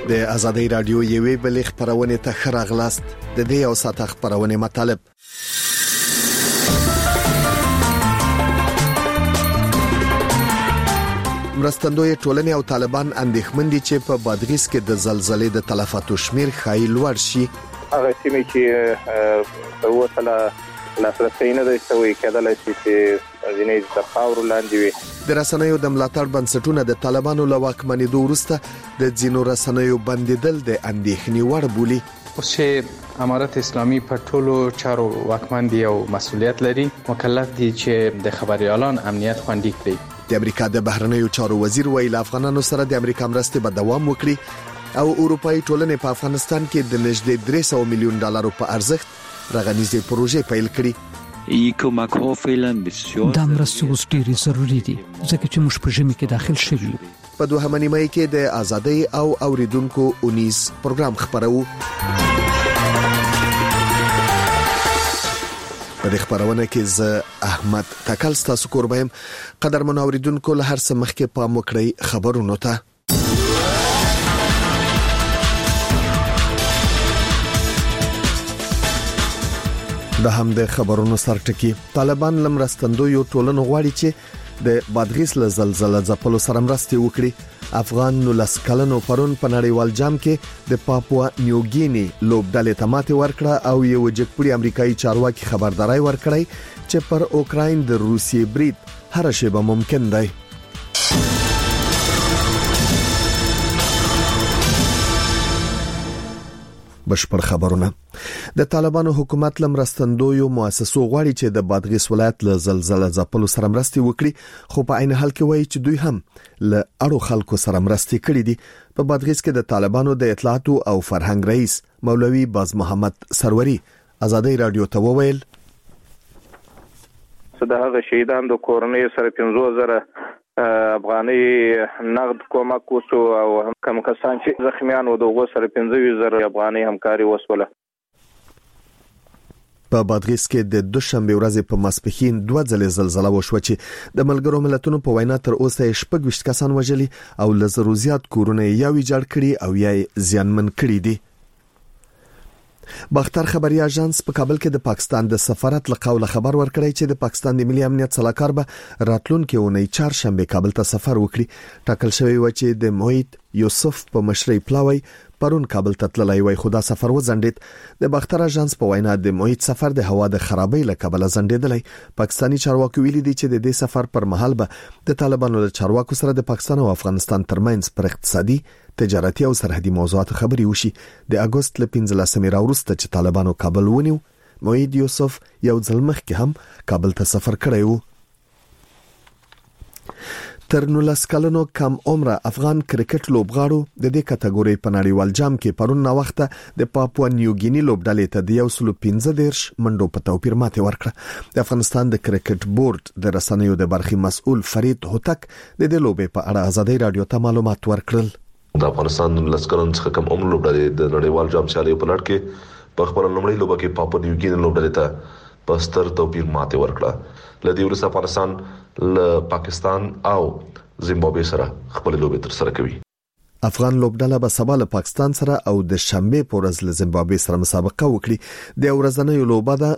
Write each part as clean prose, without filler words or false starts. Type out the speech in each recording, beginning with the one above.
د آزادۍ رادیو یوې بلې خبرونه ته خراغلاست د دې او ساته خبرونه مطلب مرستندوی ټولنې او طالبان اندېښمن دي چې په بادغیس کې د زلزلې د تلفاتو شمیر خای لوړ شي. هغه سیمې چې وصله لاسرسي نه دی شوی کېدل چې ځینې د خاورو لاندې وي. د رسنیو د ملاتړ بنسټونه د طالبانو له واکمنېدو وروسته د ځینو رسنیو بندیدل د اندېښنې وړ بولي. چې امارت اسلامي په ټولو چارو واکمن دی او مسؤلیت لري، مکلف دي چې د خبريالان امنیت خوندي کړي. د امریکا د بهرنیو چارو وزیر ویل افغانانو سره د امریکا مرستې به دوام وکړي او اروپאי ټولنې په افغانستان کې د نږدې 300 میلیون ډالر په ارزښت رغنیزه پروژې پیل کړې. دا مرستې اوس ډېرې ضروري دي ځکه چې موږ په ژمي کې داخل شوي یو. په دوهمه نیمه کې د آزادۍ او اوریدونکو اونیز پروګرام خبرو. په دې خبرونه کې زه احمد تکل تاسو قربایم. قدرمن اوریدونکو له هر څه مخکې پام وکړئ خبرونو ته. د هم د خبرونو سرټکی طالبان لمرستندوی ټولنو غواړي چې د بادغیس له زلزلې ځپلو سره مرستې وکړي. افغان نو لسکلنو پرون په نړیوال جام کې د پاپوا نیوګینی لوبډلې ته ماتې ورکړه او یو جګپړي امریکایي چارواکي خبرداري ورکړی چې پر اوکراین د روسیې برید هر شی به ممکن دی. بشپړ خبرونه. د طالبانو حکومت لمرستندویو مؤسسو غواړي چې د بادغیس ولایت له زلزلې ځپلو سره مرستې وکړي، خو په عین حال کې وایي چې دوی هم له اړو خلکو سره مرستې کړې دي. په بادغیس کې د طالبانو د اطلاعات او فرهنګ رئیس مولوي باز محمد سروري آزادۍ رادیو ته وویل د هغه شهیدانو د کورنۍ سره 15000 افغاني نقد کومک وسو او هم کوم کسان چې زخمیان و دغه سره 15000 افغاني همکاري وسوله. په بادغیس کې د دوشنبه ورځې په ماسپښین 2 ځلې زلزلہ وشوه چې د ملګرو ملتونو په وینا تر اوسه 26 کسان وژلي او لزرو زیات کورونه یا ویجاړ کړي او یا زیانمن کړي دي. باختر خبري اژانس په کابل کې د پاکستان د سفارت له قوله خبر ورکړی چې د پاکستان د ملي امنیت صلاحکار به راتلونکي اونۍ چهارشنبه کابل ته سفر وکړي. ټاکل شوی و چې د موحد یوسف په مشرۍ پلاوی پرون کابل ته تللی وای، خو دا سفر وځنډید. د باختر اژانس په وینا د موحد سفر د هوا د خرابۍ له کبله ځنډیدلی. پاکستانی چارواکي ویلي دي چې د دې سفر پر مهال به د طالبانو له چارواکو سره د پاکستان او افغانستان ترمنځ پر اقتصادي، تجارتي او سرحدي موضوعاتو خبري وشي. د اگست ل 15 وروسته چې طالبانو کابل ونیو، موحد یوسف یو ځل مخکې هم کابل ته سفر کړی و. تر 19 کلونو کم عمره افغان کرکټ لوبغاړو د دې کټګوري په نړیوال جام کې پرون نا وخته د پاپوا نیوګینی لوبډلې ته د 115 منډو په توپیر ماتې ورکړه. د افغانستان د کرکټ بورډ د رسنیو د برخې مسؤل فرید هوتک د دې لوبې په اړه آزادۍ رادیو ته معلومات ورکړل. د افغانستان لسکرون څخه کم عمر لوبډلې د نړیوال جام سیالي په لړ کې په خپل لومړی لوبه کې پاپوا نیوګینی لوبډلې ته په ستر توپیر ماتې ورکړه. لدی ورسره افغانستان له پاکستان او زیمبابوې سره خپل لوبې تر سره کوي. افغان لوبډله به سبا له پاکستان سره او د شنبه په ورځ له زیمبابوې سره مسابقه وکړي. د ورځنۍ لوبه د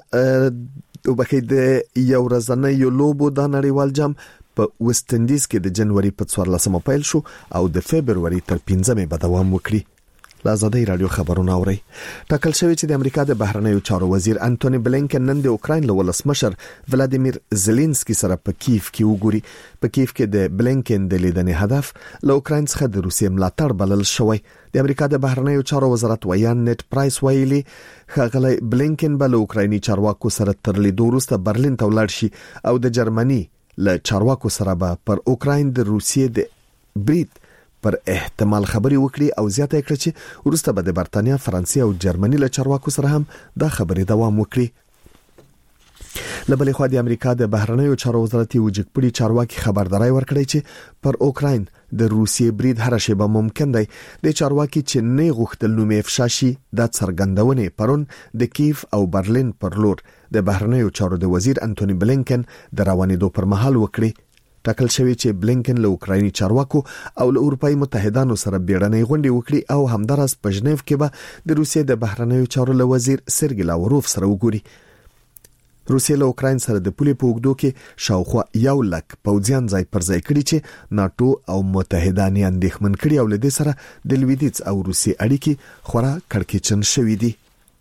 یو لوبو د نړیوال جام په ویسټ انډیز کې د جنوري په 14 پیل شو او د فبرवरी تر 15 به دوام وکړي. آزادۍ رادیو خبرونه اوري. ټاکل شوی چې د امریکا د بهرنیو چارو وزیر انټونی بلینکن نن د اوکراین له ولسمشر ولادیمیر زيلنسکي سره په کیف کې وګوري. په کیف کې د بلینکن د لیدنې هدف له اوکراین څخه د روسیې ملاتړ بلل شوی. د امریکا د بهرنیو چارو وزارت ویان نت پرایس ویلي ښاغلی بلینکن به له اوکرایني چارواکو سره تر لیدو وروسته برلین ته ولاړ شي او د جرمني له چارواکو سره به پر اوکراین د روسیې د برید پر احتمال خبري وکړي او زیاته کړي چې وروسته به د برتانیا، فرانسې او جرمني له چارواکو سره هم دا خبري دوام وکړي. لبلې خو د امریکا د بهرنیو چارو وزارت یو جګپړي چارواکي خبرداري ورکړي چې پر اوکراین د روسیې برید هر شی به ممکن دی. د چارواکي چې نه غوښتل نوم افشا شي د څرګندونې پرون د کیف او برلین پر لور د بهرنیو چارو د وزیر انټونی بلینکن د روانېدو پر مهال وکړي. ټاکل شوی چې بلینکن له اوکرایني چارواکو او له اروپאי متحدانو سره بیړنۍ غونډه وکړي او همدارس په ژنیو کې به د روسیې د بهرنیو چارو له وزیر سرګی لاوروف سره وګوري. روسیې له اوکراین سره د پولې په اوږدو کې شاوخوا 1 لک پوځیان ځای پر ځای کړي چې ناتو او متحدان یې اندېښمن کړي او له دې سره د لویدیځ او روسیې اړیکې خورا کړکېچن شوې دي.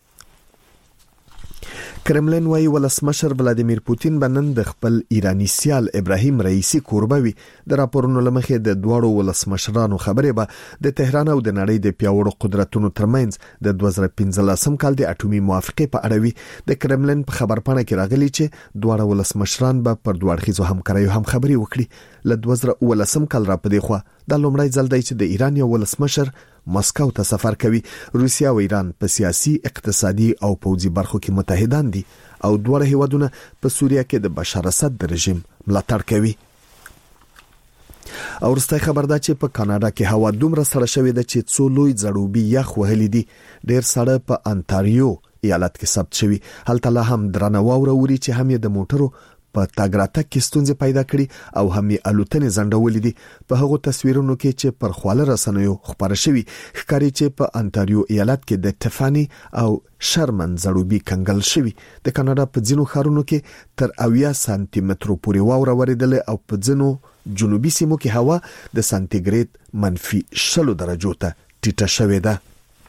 کرملین وايي ولسمشر ولادیمیر پوتین بنن د خپل ایرانی سیال ابراهیم رئیسی کوربوي. د راپورونو لمخې د دوړو ولسمشرانو خبرې به د تهران او د نړۍ د پیاوړو قدرتونو ترمنځ د 2015 کال د اټومي موافقې په اړه وي. د کرملین په خبرپاڼه کې راغلي چې دوړو ولسمشران به پر دوړخیزو همکاریو هم خبرې وکړي. ل 2019 کال را پدې خو د لومړی ځل دی چې د ایران یو ولسمشر مسکو ته سفر کوي. روسیا او ایران په سیاسي، اقتصادي او پوځي برخو کې متحدان دي او دوه هیوادونه په سوریه کې د بشار اسد د رژیم ملاتړ کوي. او ورسته خبر ده چې په کاناډا کې هوا دومره سړه شوې ده چې څو لوی ځړوبي یخ وهلي دي. ډېر سړه په انټاریو ایالت کې ثبت شوی. هلته لا هم درنه واوره وري چې هم یې د موټرو په تاګراتک کې ستونزې پیدا کړي او هم یې الوتنې ځنډولې دي. په هغو تصویرونو کې چې پر خواله رسنیو خبره شوی ښکاري چې په انټاریو ایالت کې د ټفانی او شرمن ځړوبي کنګل شوی. د کاناډا په ځینو ښارونو کې تر 80 سانتي مترو پورې واوره وریدله او په ځینو جنوبي سیمو کې هوا د سانتیګریډ -10 درجو ته ټیټه شوې ده.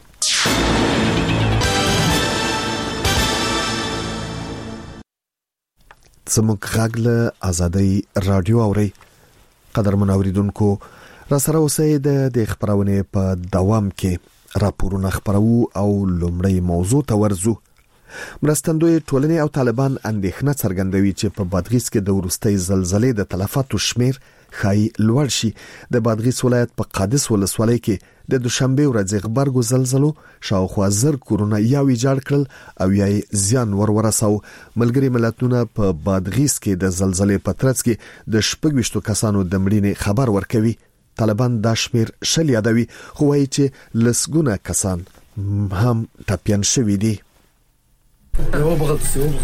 زموږ غږ له آزادۍ رادیو اوري. قدرمن اوریدونکو را سره اوسئ د خبرونه په دوام کې راپورونه خبرو او لومړی موضوع ته ورزو. مرستندوی ټولنې او طالبان اندېښنه څرګندوي چې په بادغیس کې د ورستۍ زلزلې د تلفاتو شمیر خای لوړ شي. د بادغیس ولایت په قادس ولسوالۍ کې د دوشنبه ورځ غبرګو زلزلو شاوخوا 1000 کورونه یا ویجاړ کړل او یا زیان ورساو. ملګری ملتونه په بادغیس کې د زلزلې په ترڅ کې د 26 کسانو د مړینې خبر ورکوي. طالبان دا شمیر شل یادوي خو وايي چې لسګونه کسان هم ټپيان شوي دي. هو بغلط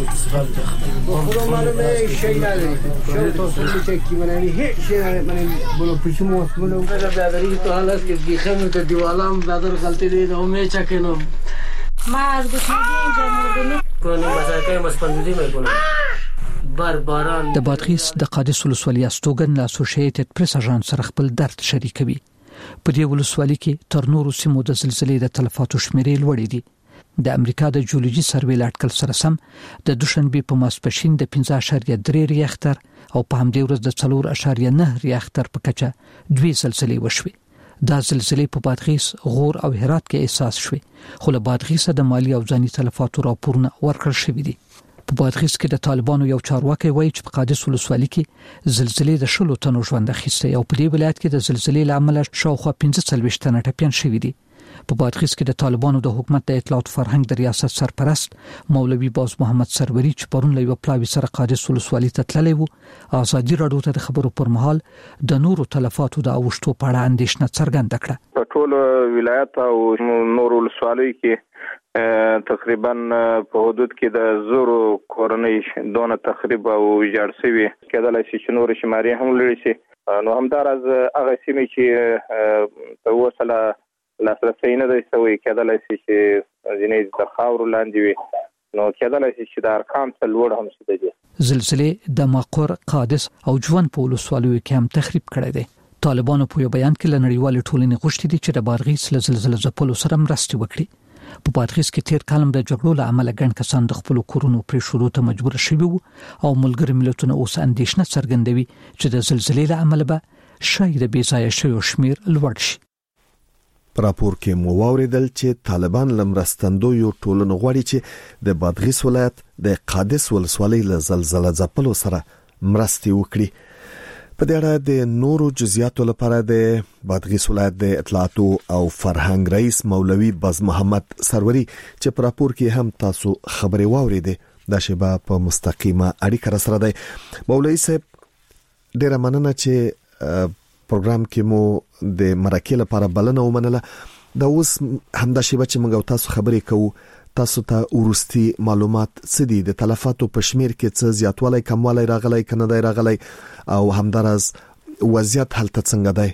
خدا معلومه شيء نداری شو توصل میشه منی هیچ شيء منی بلو پیشمو منو برادری تو حالت که دیخم تو دیوالام برادر غلطی دید و میچکنم ما از گفتگی اینجا مردمی کنم مسائل مسپندی میکنم باران د بادغیس د قادس ولسوالۍ استوګن له اسوسییټډ پریس اژانس سره خپل درد شریکوي. په دې ولسوالۍ کې تر نورو سیمو د زلزلې د تلفاتو شمیرې لوړې دي. د امریکا د جیولوژي سروې لاټکل سره سم د دوشنبه په ماسپښین د 15.3 ریاختر او په همدې ورځ د 4.9 ریاختر په کچه دوی زلزلې وشوي. دا زلزلې په بادغیس، غور او هرات کې احساس شوي خو له بادغیس د مالی او ځاني تلفاتو راپورونه ورکړل شوي دي. په بادغیس کې د طالبانو یو چارواکي وایي چې په قادس ولسوالۍ کې زلزلې د 10 تنو ژوند اخیسته او په دې ولایت کې د زلزلې لامل شاوخوا 15 تنه ټپيان شوي دي. په بادغیس کې د طالبانو د حکومت د اطلاعات فرهنګ د ریاست سرپرست مولوي باز محمد سروری چې پرون له پلاوی سره قادس ولسوالۍ ته تللی وو آزادي راډیو ته د خبرو پر مهال د نورو تلفاتو د اوښتو په اړه اندېښنه څرګنده کړه. په ټول ولایت او نورو ولسوالیو کې تقریبا په حدود کې د 0 کورنۍ دونه تخریب او ویجاړ شوي کېدلای شي چې نور شماري هم لري شي. نو همدارز هغه سیمې چې په وسله لاسرسي نه دی سوی کېدلای شي چې ځینې د خاورو لاندې وي نو کېدلای شي چې د ارقام څخه لوړ هم شي. د زلزلې د مقر، قادس او جوان په ولسوالیو کې هم تخریب کړی دی. طالبانو په یو بیان کې لنړیوال ټولنې غوښتي دي چې د بادغیس له زلزلې ځپلو سره مرسته وکړي. په بادغیس کې تیر کال د جګړو له امله ګڼ کسان د خپل کورونو پرېښودو ته مجبور شوي وو او ملګری ملتونه اوس اندېښنه څرګندوي چې د زلزلې له امله به شاید د بې ځایه شویو شمیر لوړ شي. په راپور کې مو واوریدل چې طالبان لمرستندوی ټولنو غواړي چې د بادغیس ولایت د قادس ولسوالۍ له زلزلې ځپلو سره مرسته وکړي. په دې اړه د نورو جزئیاتو لپاره د بادغیس ولایت د اطلاعات او فرهنګ رئیس مولوي باز محمد سروری چې په راپور کې هم تاسو خبري واوریدې دا شیبه په مستقیمه اړیکه سره دی. مولوي صاحب ډیره مننه چې پروګرام کې مو د مرکه لپاره بلنه ومنله. دا اوس همدا شیبه چې موږ تاسو خبرې کوو تاسو ته ورستي معلومات څه دي؟ د تلفاتو په شمیر کې څه زیاتوالی کموالی راغلی کنه دی راغلی او همدارس وضعیت هلته څنګه دی؟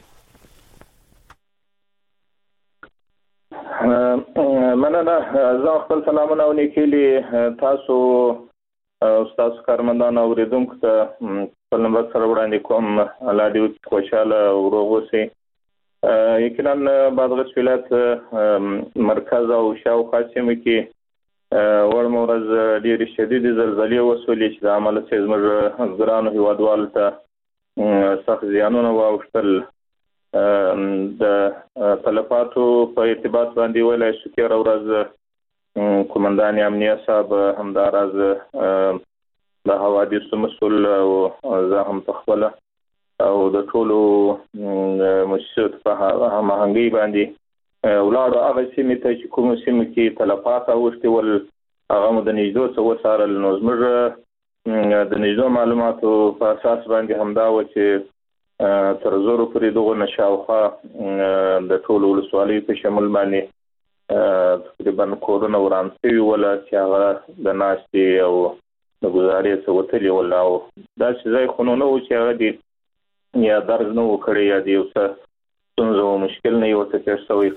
مننه. زه خپل سلامونه او نیکیلي تاسو تاسو کارمندان اوریدونکو ته خپل نمبر سره وړاندې کوم. الله دې خوشاله او روغ اوسئ. یقینا بادغیس ولایت مرکز او شاوخوا سیمو کې وړمه ورځ ډېرې شدیدې زلزلې وسولې چې د عمله څخه زموږ ګرانو هیوادوالو ته سخت زیانونه واوښتل. د تلفاتو په ارتباط باندې ویلای شو تېره ورځ قومندان امنیه صاحب همداراز د حوادثو مسؤل او زه هم پخپله او د ټولو مؤسسو په هماهنګۍ باندې ولاړو هغه سیمې ته چې کومو سیمو کې تلفات اوښتي ول هغه مو د نږدې څه وڅارل. نو زموږ د نږدې معلوماتو په اساس باندې همدا و چې تر زورو پورې دغه نشاوخوا د ټولو ولسوالیو په شمول باندې تقریبا کورونه وران شوي ول چې هغه د ناستې او د ګزارې څه وتلي ول او داسې ځای خو نه و چې هغه دې یا درز نه و کړی یا د یو څه ستونزه او مشکل نه یې ورته تېر شوی.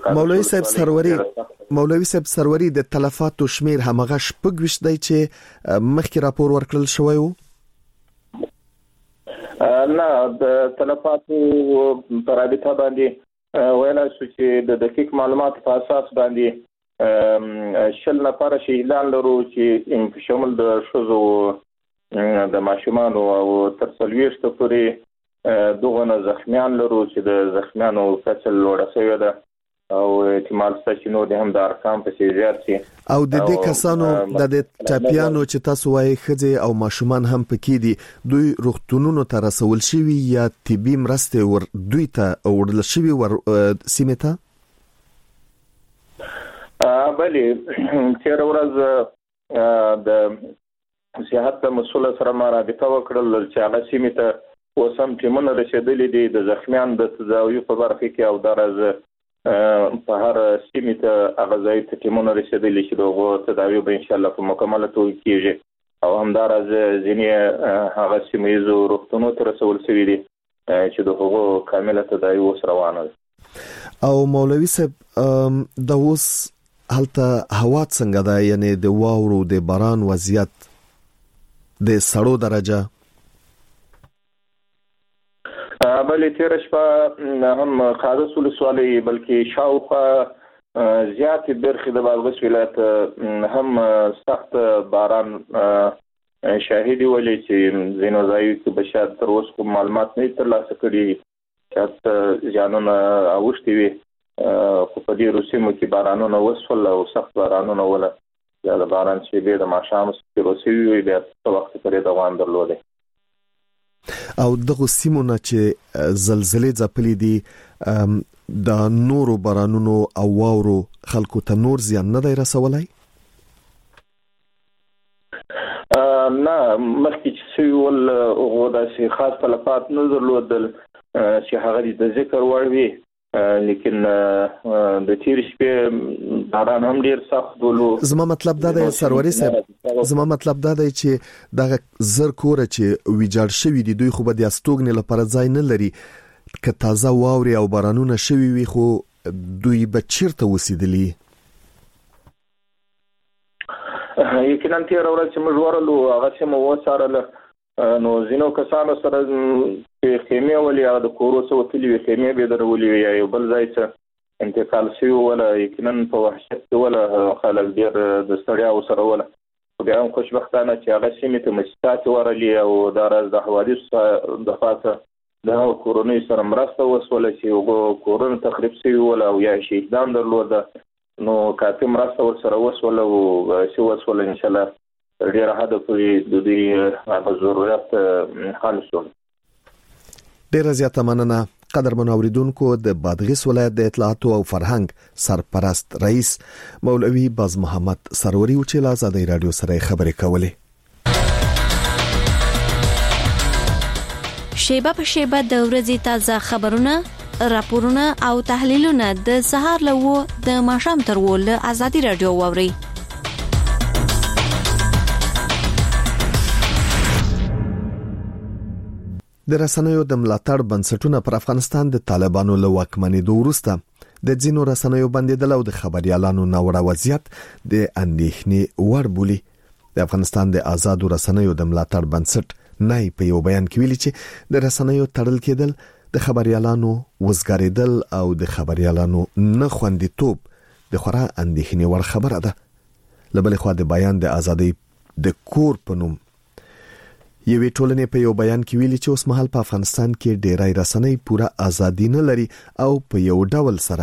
مولوي صاحب سروري د تلفاتو شمیر همغه 26 دی چې مخکې راپور ورکړل شوی و؟ نه، د تلفاتو په رابطه باندې ویلای شو چې د دقیق معلوماتو په اساس باندې 20 نفر شهیدان لرو چې په شمول د ښځو د ماشومانو او تر 40 پورې دغه زخمیان لرو چې د زخمیانو کچه لوړه شوې ده او احتمال شته چې نور هم د ارقام په زیات شي. او د دې کسانو د ټاپیانو چې تاسو وايي ښځې او ماشومان هم پکې دي، دوی روغتونونو ته رسول شوي یا طبي مرستې دوی ته وړل شوي سیمې ته؟ بلې تېره ورځ د صحت د مسؤل سره ما رابطه وکړل چې هغه سیمې ته اوس هم ټیمونه رسېدلي دي د زخمیانو د تداوي په برخه کې او درز په هر سیمې ته هغه ځای ته ټیمونه رسېدلي چې دغه تداوي به انشاءالله په مکمله توګه کېږي او همداراز ځینې هغه سیمه ییزو روغتونونو ته رسول شوي دي چې د هغو کامله تداوي اوس روانه ده. او مولوي صاحب د اوس هلته هوا څنګه ده؟ یعنی د واورو د باران وضعیت د سړو درجه؟ بلې تېره شپه هم قادس ولسوالۍ بلکې شاوخوا زیاتې برخې د بادغیس ولایت هم سخت باران شاهدي ولې چې ځینو ځایو کې به شاید تر اوسه کوم معلومات نه ترلاسه کړي شاید زیانونه اوښتي وي خو په ډېرو سیمو کې بارانونه وسول او سخت بارانونه وله یا د باران شېبې د ماښام تېرو شوي وي بیا څه وخت پورې دوام درلودی. او دغه سیمونه چې زلزلې ځپلې دي د نورو بارانونو او واورو خلکو ته نور زیان نه دی رسولی؟ نه، مخکې چې سوي ول هغو داسې خاص تلفات نه درلودل چې هغه د ذکر وړ وي، لیکن د تېرې شپې باران هم ډېر سخت ولو. زما مطلب دا دی سروري صاحب، زما مطلب دا دی چې دغه زر کوره چې ویجاړ شوي دي دوی خو به د استوګنې لپاره ځای نه لري، که تازه واورې او بارانونه شوي وي خو دوی به چیرته اوسېدلي؟ یقینا تېره ورځ چې موږ ورغلو هغه سیمه وڅارله نو ځینو کسانو سره خیمې ولې هغه د کورو څه وتلي وي خیمې به درولې وي یا یو بل ځای څه انتقال شوي وله یقینا په وحشت کې وله خلک ډېر د ستړیاو سره وله بیا هم خوشبختانه چې هغه سیمې ته مؤسسات ورغلي او دا راز د حوادثو د خاصه د هغو کورنیو سره مرسته وسوله چې هغو کورونه تخریب شوي وله او یا شهیدان درلوده نو کافي مرسته ورسره وسوله او چې وسوله انشاءالله ډېره حده پورې د دوی هغه ضرورت حل شول. ډېره زیاته مننه. قدرمنو اوریدونکو، د بادغیس ولایت د اطلاعاتو او فرهنګ سرپرست رئیس مولوي باز محمد سروري چې له آزادۍ رادیو سره خبرې کولې. شیبه په شیبه د ورځې تازه خبرونه، راپورونه او تحلیلونه د سهار له 9 د ماښام تر 10 له آزادۍ رادیو واوري. د رسنیو د ملاتړ بنسټونه پر افغانستان د طالبانو له واکمنېدو وروسته د ځینو رسنیو بندیدل او د خبريالانو ناوړه وضعیت د اندېښنې وړ بولي. د افغانستان د آزادو رسنیو د ملاتړ بنسټ نای په یو بیان کې ویلي چې د رسنیو تړل کېدل د خبريالانو وزګاریدل او د خبريالانو نه خوندیتوب د خورا اندېښنې وړ خبره ده. لبل خو د بیان د ازادۍ د کور په نوم یوې ټولنې په یو بیان کې ویلي چې اوس مهال په افغانستان کې ډېرای رسنۍ پوره ازادي نه لري او په یو ډول سره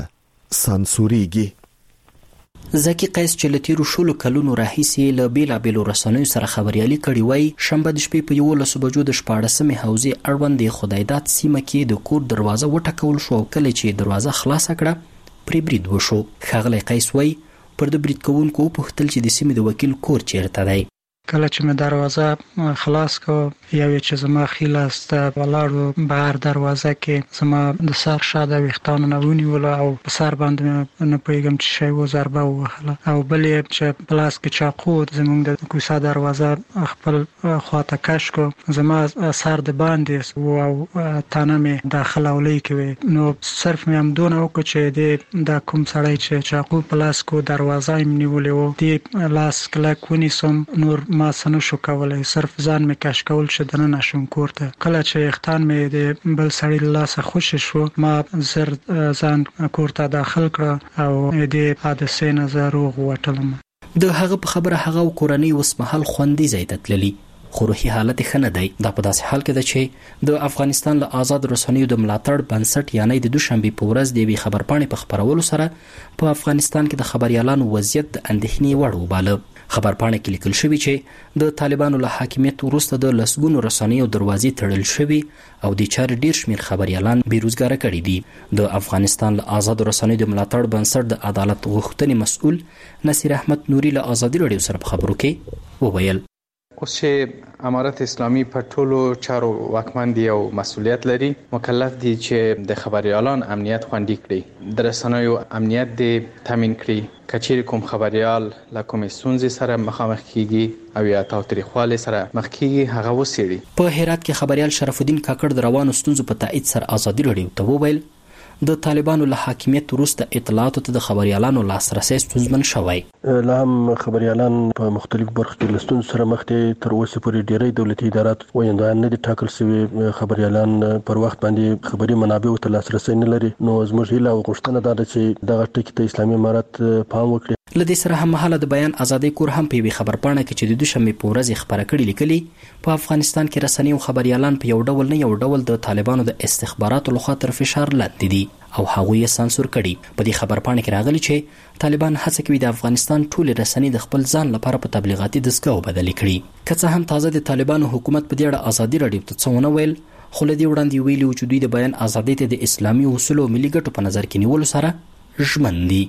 سانسوريږي. زکی قیس چې لتیرو شولو کلونو راهیسې له بیلابیلو رسنیو سره خبريالي کړي وای، شنبه د شپې په 11 بجو د 14مې حوزې اړوند د خدایداد سیمه کې د کور دروازه وټکول شو. کله چې دروازه خلاص کړه پرې برید وشو. ښاغلی قیس وای پر د برید کوونکو په پوښتل چې د سیمې د وکیل کور چیرته دی. کله چې مې دروازه خلاص کو یو چې زما خلاص ولاړو بهر دروازه کې زما د سر شاده وختانو نه ونیول او په سر باندې نه پېږم چې شی و ضربه وهله او بلې چې پلاس کې چاقو زمونږ د کوڅه دروازه خپل خواته کش کو. زما سر د باندې او تانه مې داخله ولې کوي نو صرف مې هم دونه وکړ چې د کوم سړی چې چاقو پلاس کو دروازه یې نیولې و دی لاس کلک ونیسم نور ما سنو شو کولای صرف ځان مې کش کول چې دنه نشم کوړته. کله چې اختان مې د بل سړی لاسه خوش شو ما زر ځان کوړته داخل کړ او د حادثې نه زه روغ وټلم. د هغه په خبره هغه کورنۍ اوس مهال خوندي ځای ته تللي خو روحي حالت ښه نه دی. دا په داسې حال کې ده چې د افغانستان له آزاد رسنیو د ملاتړ بنسټ یعنی د دوشنبې په ورځ د یوې خبرپاڼې په خپرولو سره په افغانستان کې د خبريالانو وضعیت د اندېښنې وړ وباله. خبرپاڼه کې لیکل شوی چې د طالبانو له حاکمیت وروسته د لسګونو رسنیو دروازې تړل شوی او د چارې ډیر شمیر خبريالان بیروزګار کړي دي. د افغانستان له آزاد رسنیو د ملاتړ بنسټ د عدالت غوښتنې مسؤل نصیر احمد نوري له آزادي رادیو سره په خبرو کې وویل اوس چې امارت اسلامي په ټولو چارو واکمن دی او مسؤلیت لري، مکلف دي چې د خبريالان امنیت خوندي کړي، د رسنیو امنیت دي تامین کړي. کچېرې کوم خبريال له کومې ستونزې سره مخامخ کیږي او یا تاوتریخوالي سره مخ کیږي هغه وسیړي. په هرات کې خبريال شرف الدین کاکړ د روانو ستونزو په تایید سره آزادي رادیو ته وویل د طالبانو له حاکمیت وروسته اطلاعاتو ته د خبريالانو لاسرسي ستونزمن شوی. لا هم خبريالان په مختلف برخو کې لستون سره مخ دي. تر اوسه پورې ډېری دولتي ادارات وایندان نه دي ټاکل شوی. خبريالان پر وخت باندې خبري منابع ته لاسرسي نه لري. نو زموږ هیله او غوښتنه ده چې دغه ټکی ته اسلامي امارت پام وکړي. لدې سره هم مهاله د بیان ازادي کور هم په خبرپاڼه کې چې د دوشنبه په ورځ خبره کړې لیکلي په افغانستان کې رسنۍ او خبريالان په یو ډول نه یو ډول د طالبانو د استخباراتو لخوا تر فشار لاندې دي او هغه یې سانسور کړي. په دې خبرپاڼه کې راغلي چې طالبان هڅه کوي د افغانستان ټول رسنۍ د خپل ځان لپاره په تبلیغاتي دستګاو بدل کړي. که څه هم تازه د طالبانو حکومت په دې اړه ازادي رادیو ته څونه ویل خو لدې وړاندې ویلي چې دوی د بیان ازادۍ ته د اسلامي اصول او ملي ګټو په نظر کې نیولو سره ژمن دي.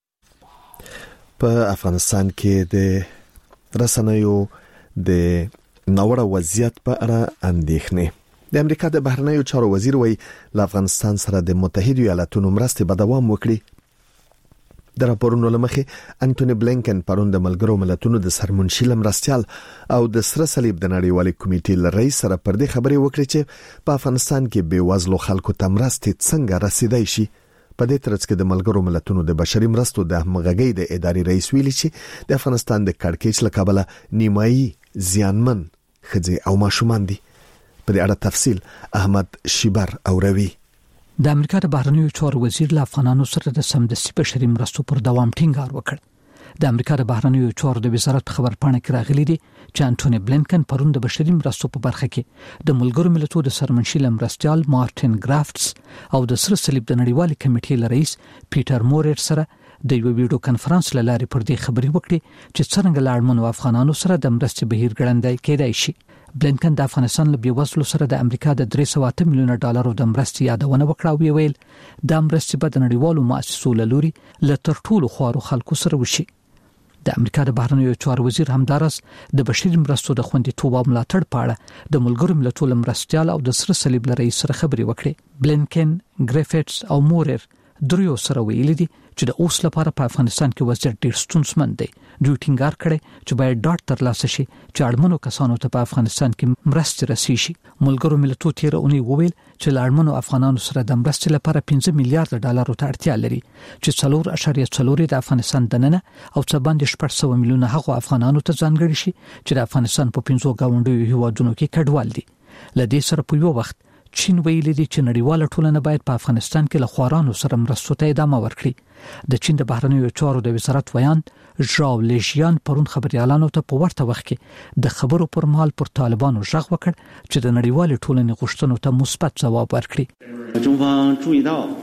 په افغانستان کې د رسنیو د ناوړه وضعیت په اړه اندېښنې. د امریکا د بهرنیو چارو وزیر وایي له افغانستان سره د متحده ایالاتونو مرستې به دوام وکړي. د راپورونو لمخې انټونی بلینکن پرون د ملګرو ملتونو د سرمنشي مرستيال او د سره صلیب د نړیوالې کمیټې رئیس سره پر دې خبرې وکړي چې په افغانستان کې بېوزلو خلکو ته مرستې څنګه رسیدای شي. په دې ترڅ کې د ملګرو ملتونو د بشري مرستو د همغږۍ د ادارې رئیس ویلي چې د افغانستان د کړکېچ له کبله نیمایي زیانمن ښځې او ماشومان دي. په دې اړه تفصیل احمد شیبر اوروي. د امریکا د بهرنیو چارو وزیر له افغانانو سره د سمدستي بشري مرستو پر دوام ټینګار وکړ. د امریکا د بهرنیو چارو د وزارت خبرپاڼه کې راغلي دي چې انټونی بلینکن پرون د بشري مرستو په برخه کې د ملګرو ملتونو د سرمنشي مرستيال مارټین ګرافټس او د سره صلیب د نړیوالې کمیټې رئیس پیټر مورر سره د یو ویډیو کانفرنس لارې پر دې خبرې وکړي چې څنګه لاړمنو افغانانو سره د مرستې بهیر ګړندای کېدای شي. بلینکن د افغانستان له بیوزلو سره د امریکا د 308 میلیون ډالرو د مرستې یادونه وکړه او ویل د مرستې په د نړیوالو مؤسسو له لوري له تر ټولو خوارو خلکو سره وشي. د امریکا د بهرنیو چارو وزیر همدارس د بشري مرستو د خوندیتوب او ملاتړ په اړه د ملګرو ملتونو مرستيال او د سره صلیب رئیس سره خبرې وکړې. بلینکن، ګریفټس او مورر دریو سره ویلي دي چې د اوس لپاره په افغانستان کې وضعیت ډیر ستونزمن دی دوی ټینګار کړي چې باید ډاټ ترلاسه شي چې اړمنو کسانو ته په افغانستان کې مرستې رسیږي. ملګرو ملتونو تیر اونۍ وویل چې اړمنو افغانانو سره د مرستې لپاره 15 میلیارډ ډالر ته اړتیا لري چې 4.4 د افغانستان دننه او څه باندې 800 میلیونه هغو افغانانو ته ځانګړي شي چې د افغانستان په 15 گاونډیو هیوادونو کې کډوال دي. لدې سره په یو وخت چین ویلي دي چې نړیواله ټولنه باید په افغانستان کې له خوارانو سره مرستو ته ادامه ورکړي. د چین د بهرنیو چارو د وزارت ویان ژاو لیژیان پرون خبريالانو ته په ورته وخت کې د خبرو پر مهال پر طالبانو ژغ وکړ چې د نړیوالې ټولنې غوښتنو ته مثبت ځواب ورکړي.